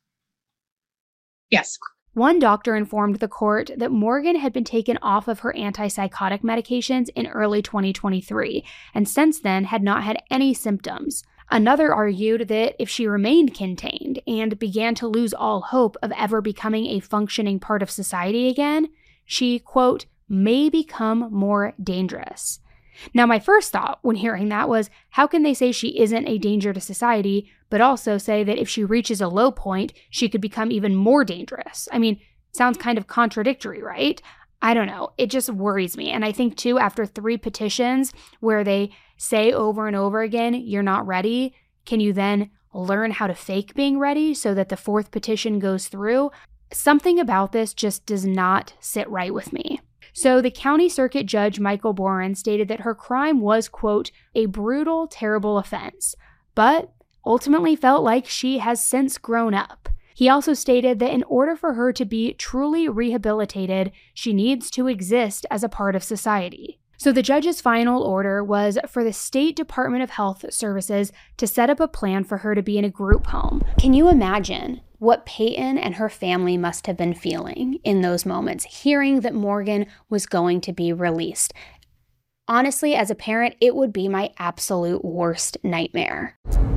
[SPEAKER 8] Yes.
[SPEAKER 7] One doctor informed the court that Morgan had been taken off of her antipsychotic medications in early twenty twenty-three, and since then had not had any symptoms. Another argued that if she remained contained and began to lose all hope of ever becoming a functioning part of society again, she, quote, may become more dangerous. Now, my first thought when hearing that was, how can they say she isn't a danger to society, but also say that if she reaches a low point, she could become even more dangerous? I mean, it sounds kind of contradictory, right? I don't know. It just worries me. And I think, too, after three petitions where they say over and over again, you're not ready, can you then learn how to fake being ready so that the fourth petition goes through? Something about this just does not sit right with me. So the county circuit judge, Michael Boren, stated that her crime was, quote, a brutal, terrible offense, but ultimately felt like she has since grown up. He also stated that in order for her to be truly rehabilitated, she needs to exist as a part of society. So the judge's final order was for the State Department of Health Services to set up a plan for her to be in a group home. Can you imagine what Payton and her family must have been feeling in those moments, hearing that Morgan was going to be released? Honestly, as a parent, it would be my absolute worst nightmare.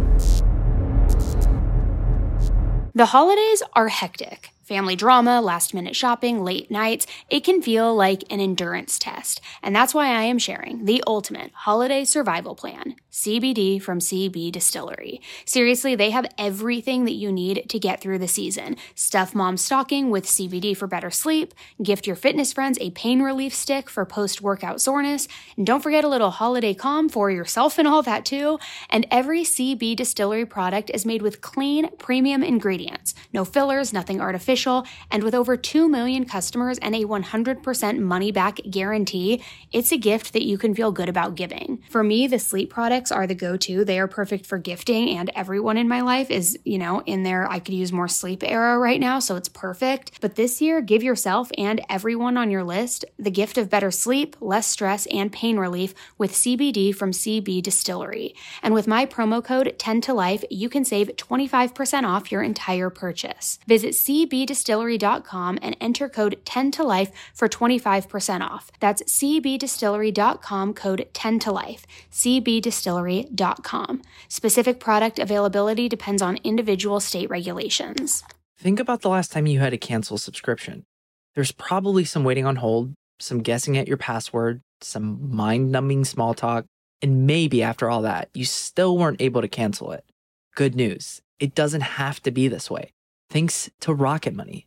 [SPEAKER 7] The holidays are hectic. Family drama, last-minute shopping, late nights, it can feel like an endurance test. And that's why I am sharing the ultimate holiday survival plan, C B D from C B Distillery. Seriously, they have everything that you need to get through the season. Stuff mom's stocking with C B D for better sleep, gift your fitness friends a pain relief stick for post-workout soreness, and don't forget a little holiday calm for yourself and all that too. And every C B Distillery product is made with clean, premium ingredients. No fillers, nothing artificial. And with over two million customers and a one hundred percent money-back guarantee, it's a gift that you can feel good about giving. For me, the sleep products are the go-to. They are perfect for gifting, and everyone in my life is, you know, in their I could use more sleep era right now, so it's perfect. But this year, give yourself and everyone on your list the gift of better sleep, less stress, and pain relief with C B D from C B Distillery. And with my promo code ten to life, you can save twenty-five percent off your entire purchase. Visit C B distillery dot com and enter code ten to life for twenty-five percent off. That's C B distillery dot com, code ten to life. C B distillery dot com. Specific product availability depends on individual state regulations.
[SPEAKER 11] Think about the last time you had to cancel a subscription. There's probably some waiting on hold, some guessing at your password, some mind-numbing small talk, and maybe after all that, you still weren't able to cancel it. Good news. It doesn't have to be this way. Thanks to Rocket Money.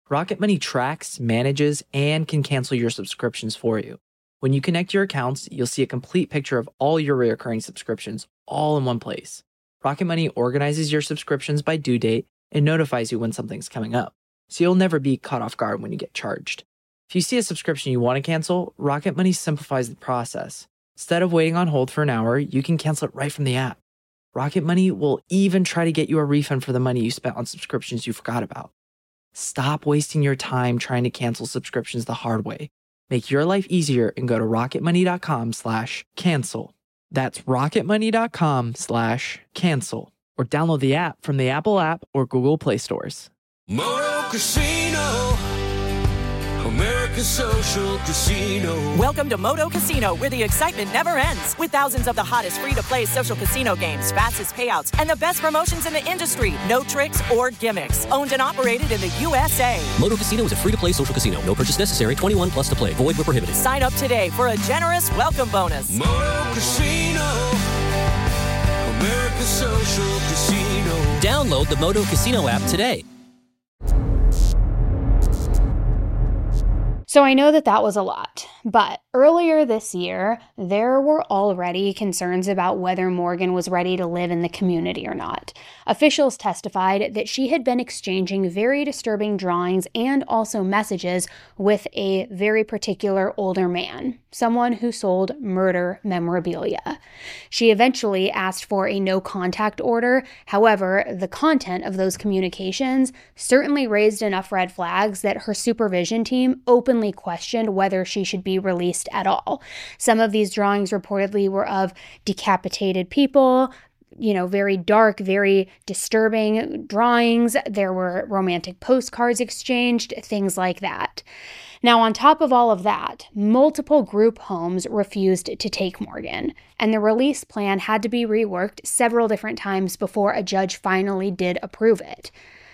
[SPEAKER 11] Rocket Money tracks, manages, and can cancel your subscriptions for you. When you connect your accounts, you'll see a complete picture of all your recurring subscriptions all in one place. Rocket Money organizes your subscriptions by due date and notifies you when something's coming up, so you'll never be caught off guard when you get charged. If you see a subscription you want to cancel, Rocket Money simplifies the process. Instead of waiting on hold for an hour, you can cancel it right from the app. Rocket Money will even try to get you a refund for the money you spent on subscriptions you forgot about. Stop wasting your time trying to cancel subscriptions the hard way. Make your life easier and go to rocketmoney.com slash cancel. That's rocketmoney.com slash cancel. Or download the app from the Apple app or Google Play stores.
[SPEAKER 4] Moto Casino, America's social casino.
[SPEAKER 10] Welcome to Moto Casino, where the excitement never ends. With thousands of the hottest free-to-play social casino games, fastest payouts, and the best promotions in the industry. No tricks or gimmicks. Owned and operated in the U S A.
[SPEAKER 2] Moto Casino is a free-to-play social casino. No purchase necessary. twenty-one plus to play. Void where prohibited.
[SPEAKER 10] Sign up today for a generous welcome bonus.
[SPEAKER 4] Moto Casino, America's social casino.
[SPEAKER 2] Download the Moto Casino app today.
[SPEAKER 7] So I know that that was a lot, but earlier this year, there were already concerns about whether Morgan was ready to live in the community or not. Officials testified that she had been exchanging very disturbing drawings and also messages with a very particular older man, someone who sold murder memorabilia. She eventually asked for a no-contact order. However, the content of those communications certainly raised enough red flags that her supervision team openly questioned whether she should be released at all. Some of these drawings reportedly were of decapitated people, you know, very dark, very disturbing drawings. There were romantic postcards exchanged, things like that. Now, on top of all of that, multiple group homes refused to take Morgan, and the release plan had to be reworked several different times before a judge finally did approve it.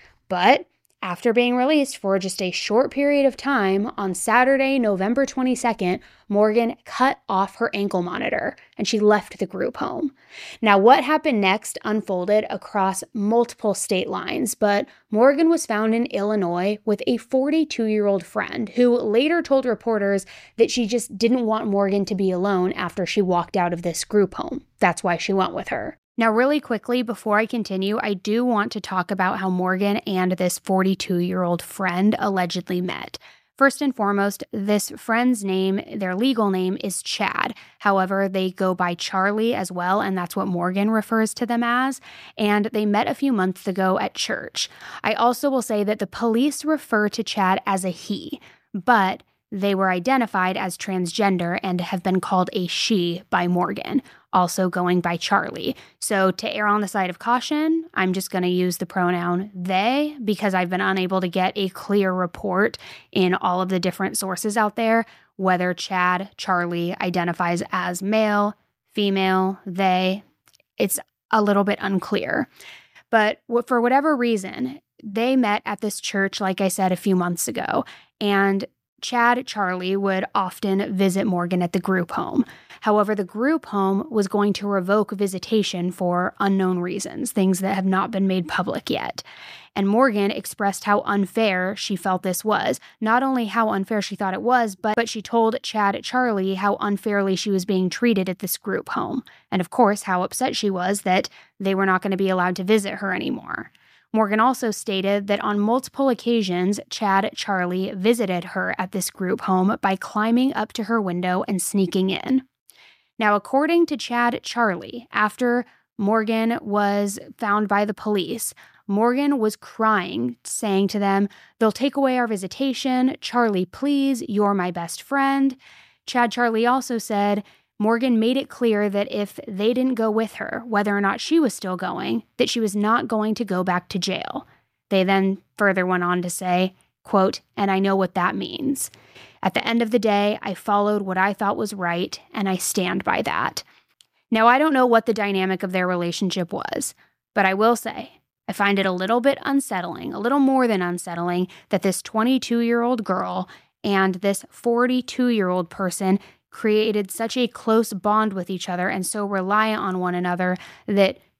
[SPEAKER 7] But after being released for just a short period of time, on Saturday, November twenty-second, Morgan cut off her ankle monitor and she left the group home. Now, what happened next unfolded across multiple state lines, but Morgan was found in Illinois with a forty-two-year-old friend who later told reporters that she just didn't want Morgan to be alone after she walked out of this group home. That's why she went with her. Now, really quickly, before I continue, I do want to talk about how Morgan and this forty-two-year-old friend allegedly met. First and foremost, this friend's name, their legal name, is Chad. However, they go by Charlie as well, and that's what Morgan refers to them as. And they met a few months ago at church. I also will say that the police refer to Chad as a he, but they were identified as transgender and have been called a she by Morgan, also going by Charlie. So to err on the side of caution, I'm just going to use the pronoun they because I've been unable to get a clear report in all of the different sources out there whether Chad, Charlie identifies as male, female, they. It's a little bit unclear. But for whatever reason, they met at this church, like I said, a few months ago, and Chad Charlie would often visit Morgan at the group home. However, the group home was going to revoke visitation for unknown reasons, things that have not been made public yet. And Morgan expressed how unfair she felt this was. Not only how unfair she thought it was, but, but she told Chad Charlie how unfairly she was being treated at this group home. And of course, how upset she was that they were not going to be allowed to visit her anymore. Morgan also stated that on multiple occasions, Chad Charlie visited her at this group home by climbing up to her window and sneaking in. Now, according to Chad Charlie, after Morgan was found by the police, Morgan was crying, saying to them, "They'll take away our visitation. Charlie, please, you're my best friend." Chad Charlie also said, Morgan made it clear that if they didn't go with her, whether or not she was still going, that she was not going to go back to jail. They then further went on to say, quote, "And I know what that means. At the end of the day, I followed what I thought was right, and I stand by that." Now, I don't know what the dynamic of their relationship was, but I will say, I find it a little bit unsettling, a little more than unsettling, that this twenty-two-year-old girl and this forty-two-year-old person created such a close bond with each other and so reliant on one another that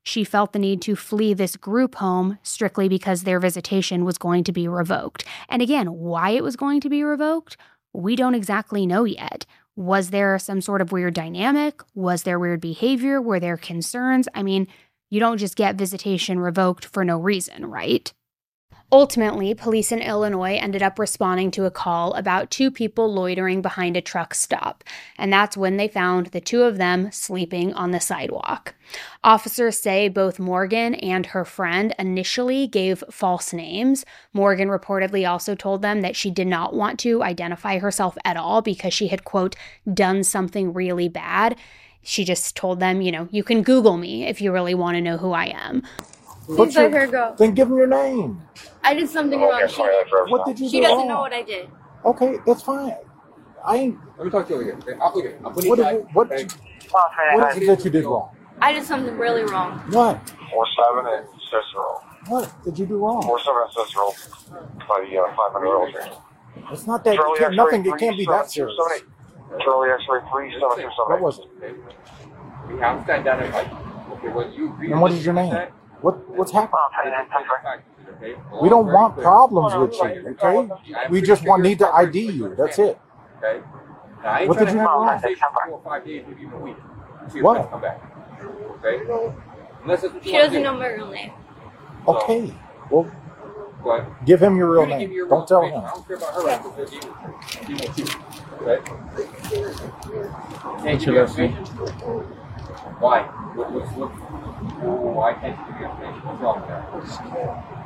[SPEAKER 7] she felt the need to flee this group home strictly because their visitation was going to be revoked. And again, why it was going to be revoked, we don't exactly know yet. Was there some sort of weird dynamic? Was there weird behavior? Were there concerns? I mean, you don't just get visitation revoked for no reason, right? Ultimately, police in Illinois ended up responding to a call about two people loitering behind a truck stop, and that's when they found the two of them sleeping on the sidewalk. Officers say both Morgan and her friend initially gave false names. Morgan reportedly also told them that she did not want to identify herself at all because she had, quote, done something really bad. She just told them, you know, you can Google me if you really want to know who I am.
[SPEAKER 12] Please let her go.
[SPEAKER 13] Then give him your name.
[SPEAKER 12] I did something wrong. She,
[SPEAKER 13] What did you
[SPEAKER 12] she
[SPEAKER 13] do
[SPEAKER 12] doesn't
[SPEAKER 13] wrong?
[SPEAKER 12] know what I did.
[SPEAKER 13] Okay, that's fine. I ain't.
[SPEAKER 21] Let me talk to you again. I'll, okay, I'll put
[SPEAKER 13] What,
[SPEAKER 21] you
[SPEAKER 13] did,
[SPEAKER 21] back.
[SPEAKER 13] what,
[SPEAKER 21] Okay.
[SPEAKER 13] what is it that you did wrong?
[SPEAKER 12] I did something really wrong.
[SPEAKER 13] What?
[SPEAKER 14] Four seven and Cicero.
[SPEAKER 13] What did you do wrong?
[SPEAKER 14] Four seven and Cicero by the uh, five hundred elevator.
[SPEAKER 13] It's not that. It can't, nothing. It can't be that serious.
[SPEAKER 14] Charlie X-ray three seven two seven.
[SPEAKER 13] What was it?
[SPEAKER 21] We have to stand down and fight. Okay, when you agree.
[SPEAKER 13] And what
[SPEAKER 21] to
[SPEAKER 13] is your
[SPEAKER 21] this,
[SPEAKER 13] name?
[SPEAKER 21] that-
[SPEAKER 13] What What's happening?
[SPEAKER 21] Okay?
[SPEAKER 13] We don't want problems with you. Okay? We just want need to I D you. That's it.
[SPEAKER 21] Okay. Now, I ain't
[SPEAKER 13] What
[SPEAKER 21] trying
[SPEAKER 13] did
[SPEAKER 21] to
[SPEAKER 13] you
[SPEAKER 21] have
[SPEAKER 13] do
[SPEAKER 21] a
[SPEAKER 13] wrong?
[SPEAKER 21] conversation for four or five days, maybe even a week. See if
[SPEAKER 13] What?
[SPEAKER 21] things come back. Okay. Unless that's what you
[SPEAKER 12] She
[SPEAKER 21] want to
[SPEAKER 12] doesn't
[SPEAKER 21] do.
[SPEAKER 12] know my real name.
[SPEAKER 13] Okay. Well,
[SPEAKER 21] But
[SPEAKER 13] give him your real
[SPEAKER 21] you're gonna give
[SPEAKER 13] name.
[SPEAKER 21] your
[SPEAKER 13] Don't
[SPEAKER 21] real
[SPEAKER 13] tell
[SPEAKER 21] information.
[SPEAKER 13] him.
[SPEAKER 21] I don't care about her records. Give it- give it to you. Okay. Can't
[SPEAKER 13] What's
[SPEAKER 21] give
[SPEAKER 13] your
[SPEAKER 21] you
[SPEAKER 13] last name?
[SPEAKER 21] information? Why? What, what's, what, why can't you give you information? What's wrong with that?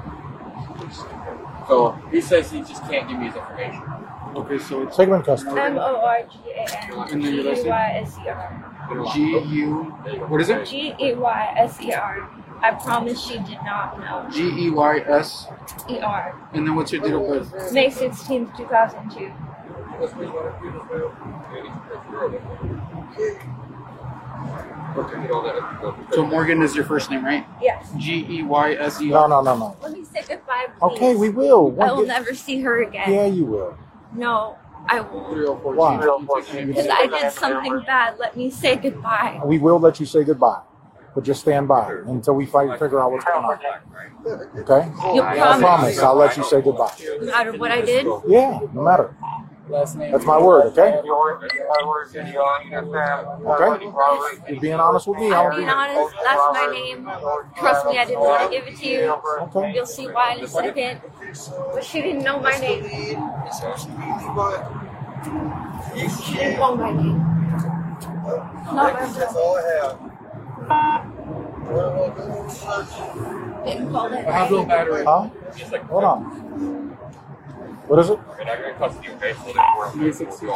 [SPEAKER 21] So he says he just can't give me his information.
[SPEAKER 13] Okay, so it's take him in custody.
[SPEAKER 12] M O R G A
[SPEAKER 21] And
[SPEAKER 12] N
[SPEAKER 21] then
[SPEAKER 12] G
[SPEAKER 21] your last
[SPEAKER 12] E
[SPEAKER 21] name?
[SPEAKER 12] Y S E R.
[SPEAKER 21] G U. What is it?
[SPEAKER 12] G E Y S E R. I promise she did not know.
[SPEAKER 21] G E Y S.
[SPEAKER 12] E R.
[SPEAKER 21] And then what's your date of birth?
[SPEAKER 12] May sixteenth, two thousand two.
[SPEAKER 21] So Morgan is your first name, right?
[SPEAKER 12] Yes.
[SPEAKER 21] G E Y S E
[SPEAKER 13] No,
[SPEAKER 21] R.
[SPEAKER 13] no, no, no.
[SPEAKER 12] Let me say goodbye, please.
[SPEAKER 13] Okay, we will.
[SPEAKER 12] I will
[SPEAKER 13] We'll get-
[SPEAKER 12] never see her again.
[SPEAKER 13] Yeah, you will.
[SPEAKER 12] No, I won't.
[SPEAKER 13] Why?
[SPEAKER 12] Because I did something bad. Let me say goodbye.
[SPEAKER 13] We will let you say goodbye, but just stand by until we fight, figure out what's going on. Okay?
[SPEAKER 12] You
[SPEAKER 13] I
[SPEAKER 12] promise?
[SPEAKER 13] promise. I'll let you say goodbye.
[SPEAKER 12] No matter what I did?
[SPEAKER 13] Yeah, no matter. That's my word. Okay? Okay? You're being honest with me.
[SPEAKER 12] I'm
[SPEAKER 13] I'll
[SPEAKER 12] being honest. That's my name. Trust me, I didn't want to give it to you.
[SPEAKER 13] Okay.
[SPEAKER 12] You'll see why in a second. But she didn't know my name. She didn't know my name. Not my name. Didn't call it.
[SPEAKER 21] I have no battery.
[SPEAKER 13] Huh? Hold on. What is it?
[SPEAKER 21] And I got custody, okay? So that we're sixteen.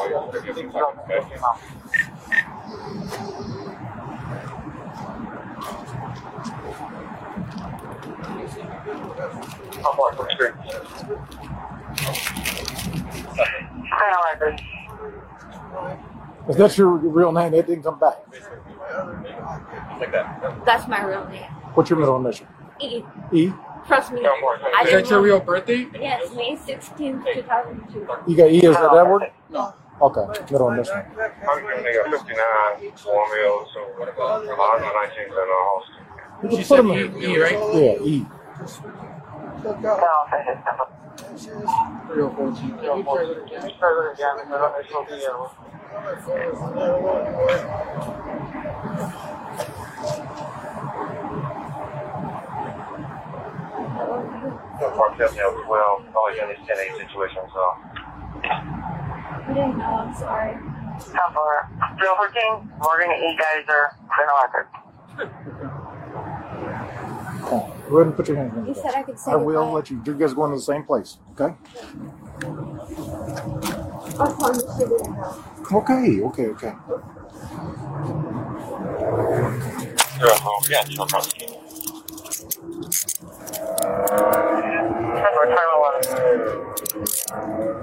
[SPEAKER 13] Is that your real name? It didn't come back.
[SPEAKER 21] Like that.
[SPEAKER 12] That's my real name.
[SPEAKER 13] What's your middle initial?
[SPEAKER 12] E.
[SPEAKER 13] E?
[SPEAKER 12] Trust me. I
[SPEAKER 21] Is
[SPEAKER 12] didn't
[SPEAKER 21] that your
[SPEAKER 12] know-
[SPEAKER 21] real birthday?
[SPEAKER 12] Yes, May sixteenth, two thousand two.
[SPEAKER 13] You got E as the Edward? No. Okay, middle initial.
[SPEAKER 14] I'm giving you a fifty-nine, one mil, so what about one nineteen in the house?
[SPEAKER 13] You can put him in.
[SPEAKER 21] E, right?
[SPEAKER 13] Yeah, E.
[SPEAKER 21] three oh four.
[SPEAKER 14] Park definitely as well, always in this ten eight situation, so.
[SPEAKER 12] I didn't know. I'm sorry.
[SPEAKER 15] Number zero fourteen, Morgan and E guys are clear on record.
[SPEAKER 13] Go ahead and put your hands in.
[SPEAKER 12] You said I could say
[SPEAKER 13] I will
[SPEAKER 12] goodbye.
[SPEAKER 13] let you. You guys going to the same place, okay?
[SPEAKER 12] I promise she didn't know.
[SPEAKER 13] Okay, okay, okay.
[SPEAKER 14] Zero home, yeah, no problem. Number time eleven.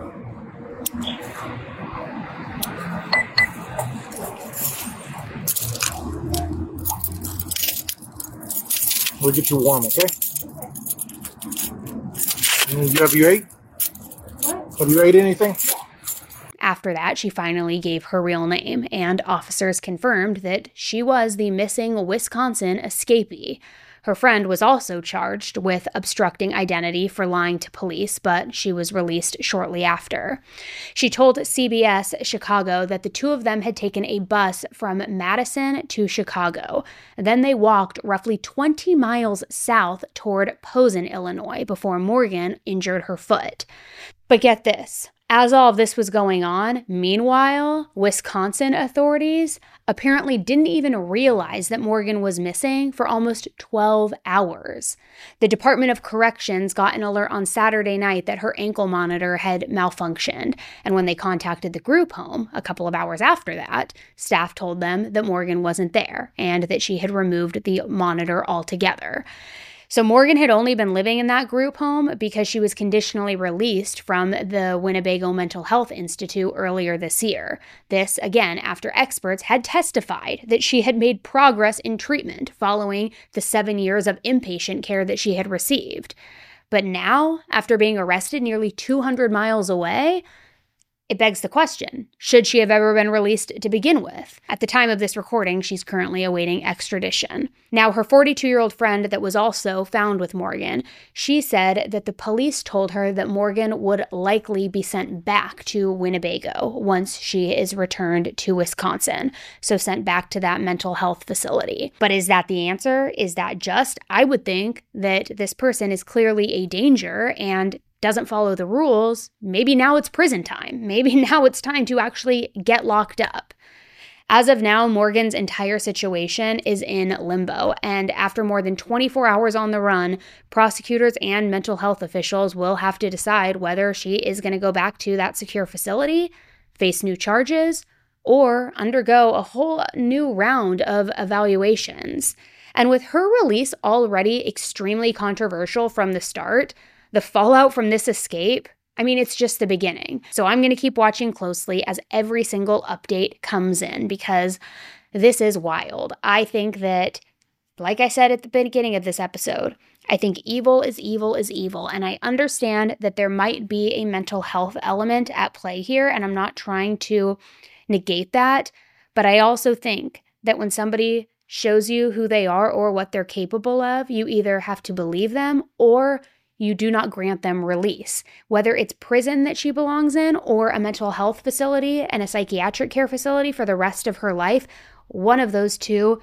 [SPEAKER 13] We'll get you warm, okay? And you have you ate? Have you ate anything?
[SPEAKER 7] After that, she finally gave her real name, and officers confirmed that she was the missing Wisconsin escapee. Her friend was also charged with obstructing identity for lying to police, but she was released shortly after. She told C B S Chicago that the two of them had taken a bus from Madison to Chicago. Then they walked roughly twenty miles south toward Posen, Illinois, before Morgan injured her foot. But get this. As all of this was going on, meanwhile, Wisconsin authorities apparently didn't even realize that Morgan was missing for almost twelve hours. The Department of Corrections got an alert on Saturday night that her ankle monitor had malfunctioned, and when they contacted the group home a couple of hours after that, staff told them that Morgan wasn't there and that she had removed the monitor altogether. So Morgan had only been living in that group home because she was conditionally released from the Winnebago Mental Health Institute earlier this year. This, again, after experts had testified that she had made progress in treatment following the seven years of inpatient care that she had received. But now, after being arrested nearly two hundred miles away, it begs the question, should she have ever been released to begin with? At the time of this recording, she's currently awaiting extradition. Now, her forty-two-year-old friend that was also found with Morgan, she said that the police told her that Morgan would likely be sent back to Winnebago once she is returned to Wisconsin, so sent back to that mental health facility. But is that the answer? Is that just? I would think that this person is clearly a danger and doesn't follow the rules. Maybe now it's prison time. Maybe now it's time to actually get locked up. As of now, Morgan's entire situation is in limbo, and after more than twenty-four hours on the run, prosecutors and mental health officials will have to decide whether she is going to go back to that secure facility, face new charges, or undergo a whole new round of evaluations. And with her release already extremely controversial from the start, the fallout from this escape, I mean, it's just the beginning. So I'm going to keep watching closely as every single update comes in because this is wild. I think that, like I said at the beginning of this episode, I think evil is evil is evil. And I understand that there might be a mental health element at play here, and I'm not trying to negate that. But I also think that when somebody shows you who they are or what they're capable of, you either have to believe them or you do not grant them release. Whether it's prison that she belongs in or a mental health facility and a psychiatric care facility for the rest of her life, one of those two,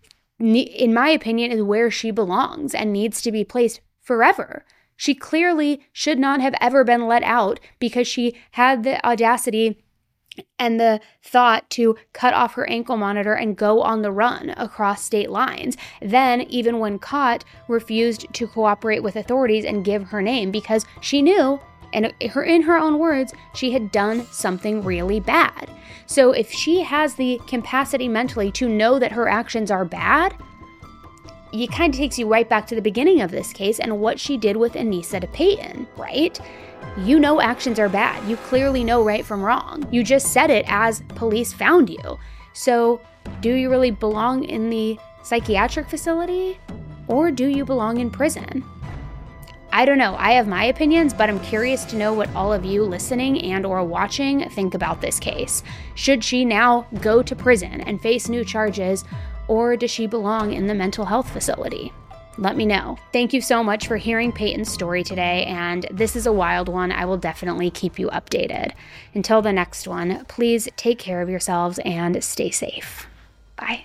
[SPEAKER 7] in my opinion, is where she belongs and needs to be placed forever. She clearly should not have ever been let out because she had the audacity and the thought to cut off her ankle monitor and go on the run across state lines. Then, even when caught, refused to cooperate with authorities and give her name because she knew, and her, in her own words, she had done something really bad. So if she has the capacity mentally to know that her actions are bad, it kind of takes you right back to the beginning of this case and what she did with Anissa to Payton, right? You know actions are bad. You clearly know right from wrong. You just said it as police found you. So do you really belong in the psychiatric facility or do you belong in prison? I don't know. I have my opinions, but I'm curious to know what all of you listening and or watching think about this case. Should she now go to prison and face new charges, or does she belong in the mental health facility? Let me know. Thank you so much for hearing Payton's story today, and this is a wild one. I will definitely keep you updated. Until the next one, please take care of yourselves and stay safe. Bye.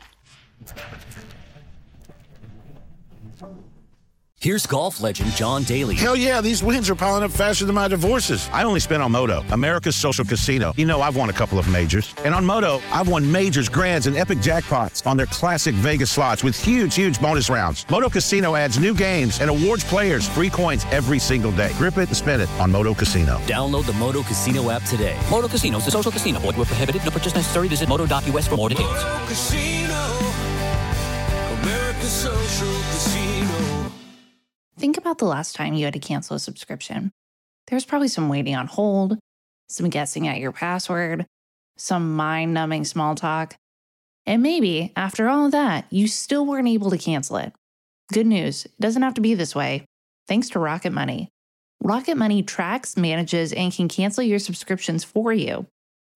[SPEAKER 2] Here's golf legend John Daly.
[SPEAKER 17] Hell yeah, these wins are piling up faster than my divorces. I only spent on Moto, America's social casino. You know, I've won a couple of majors. And on Moto, I've won majors, grands, and epic jackpots on their classic Vegas slots with huge, huge bonus rounds. Moto Casino adds new games and awards players free coins every single day. Grip it and spin it on Moto Casino.
[SPEAKER 2] Download the Moto Casino app today.
[SPEAKER 1] Moto Casino is a social casino. Void where prohibited. No purchase necessary. Visit moto dot u s for more details.
[SPEAKER 4] Moto Casino, America's social casino.
[SPEAKER 18] Think about the last time you had to cancel a subscription. There's probably some waiting on hold, some guessing at your password, some mind-numbing small talk, and maybe, after all of that, you still weren't able to cancel it. Good news, it doesn't have to be this way, thanks to Rocket Money. Rocket Money tracks, manages, and can cancel your subscriptions for you.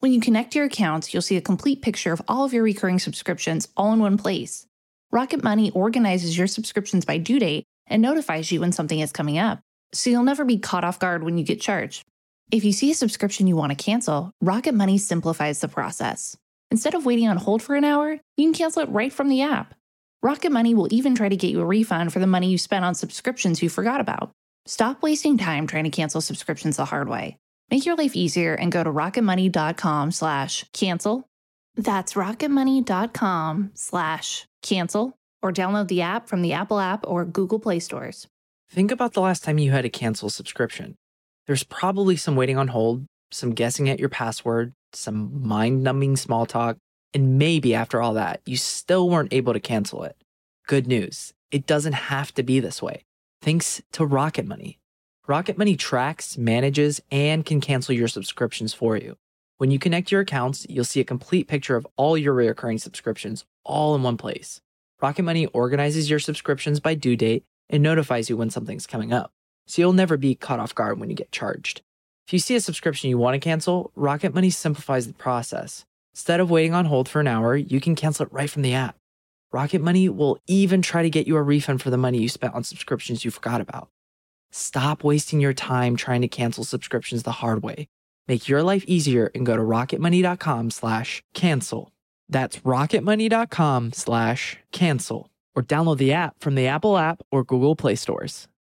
[SPEAKER 18] When you connect your accounts, you'll see a complete picture of all of your recurring subscriptions all in one place. Rocket Money organizes your subscriptions by due date and notifies you when something is coming up, so you'll never be caught off guard when you get charged. If you see a subscription you want to cancel, Rocket Money simplifies the process. Instead of waiting on hold for an hour, you can cancel it right from the app. Rocket Money will even try to get you a refund for the money you spent on subscriptions you forgot about. Stop wasting time trying to cancel subscriptions the hard way. Make your life easier and go to rocketmoney.com slash cancel. That's rocketmoney.com slash cancel, or download the app from the Apple app or Google Play stores.
[SPEAKER 11] Think about the last time you had to cancel a subscription. There's probably some waiting on hold, some guessing at your password, some mind-numbing small talk, and maybe after all that, you still weren't able to cancel it. Good news, it doesn't have to be this way. Thanks to Rocket Money. Rocket Money tracks, manages, and can cancel your subscriptions for you. When you connect your accounts, you'll see a complete picture of all your recurring subscriptions all in one place. Rocket Money organizes your subscriptions by due date and notifies you when something's coming up, so you'll never be caught off guard when you get charged. If you see a subscription you want to cancel, Rocket Money simplifies the process. Instead of waiting on hold for an hour, you can cancel it right from the app. Rocket Money will even try to get you a refund for the money you spent on subscriptions you forgot about. Stop wasting your time trying to cancel subscriptions the hard way. Make your life easier and go to rocketmoney.com slash cancel. That's rocketmoney.com slash cancel. Or download the app from the Apple app or Google Play stores.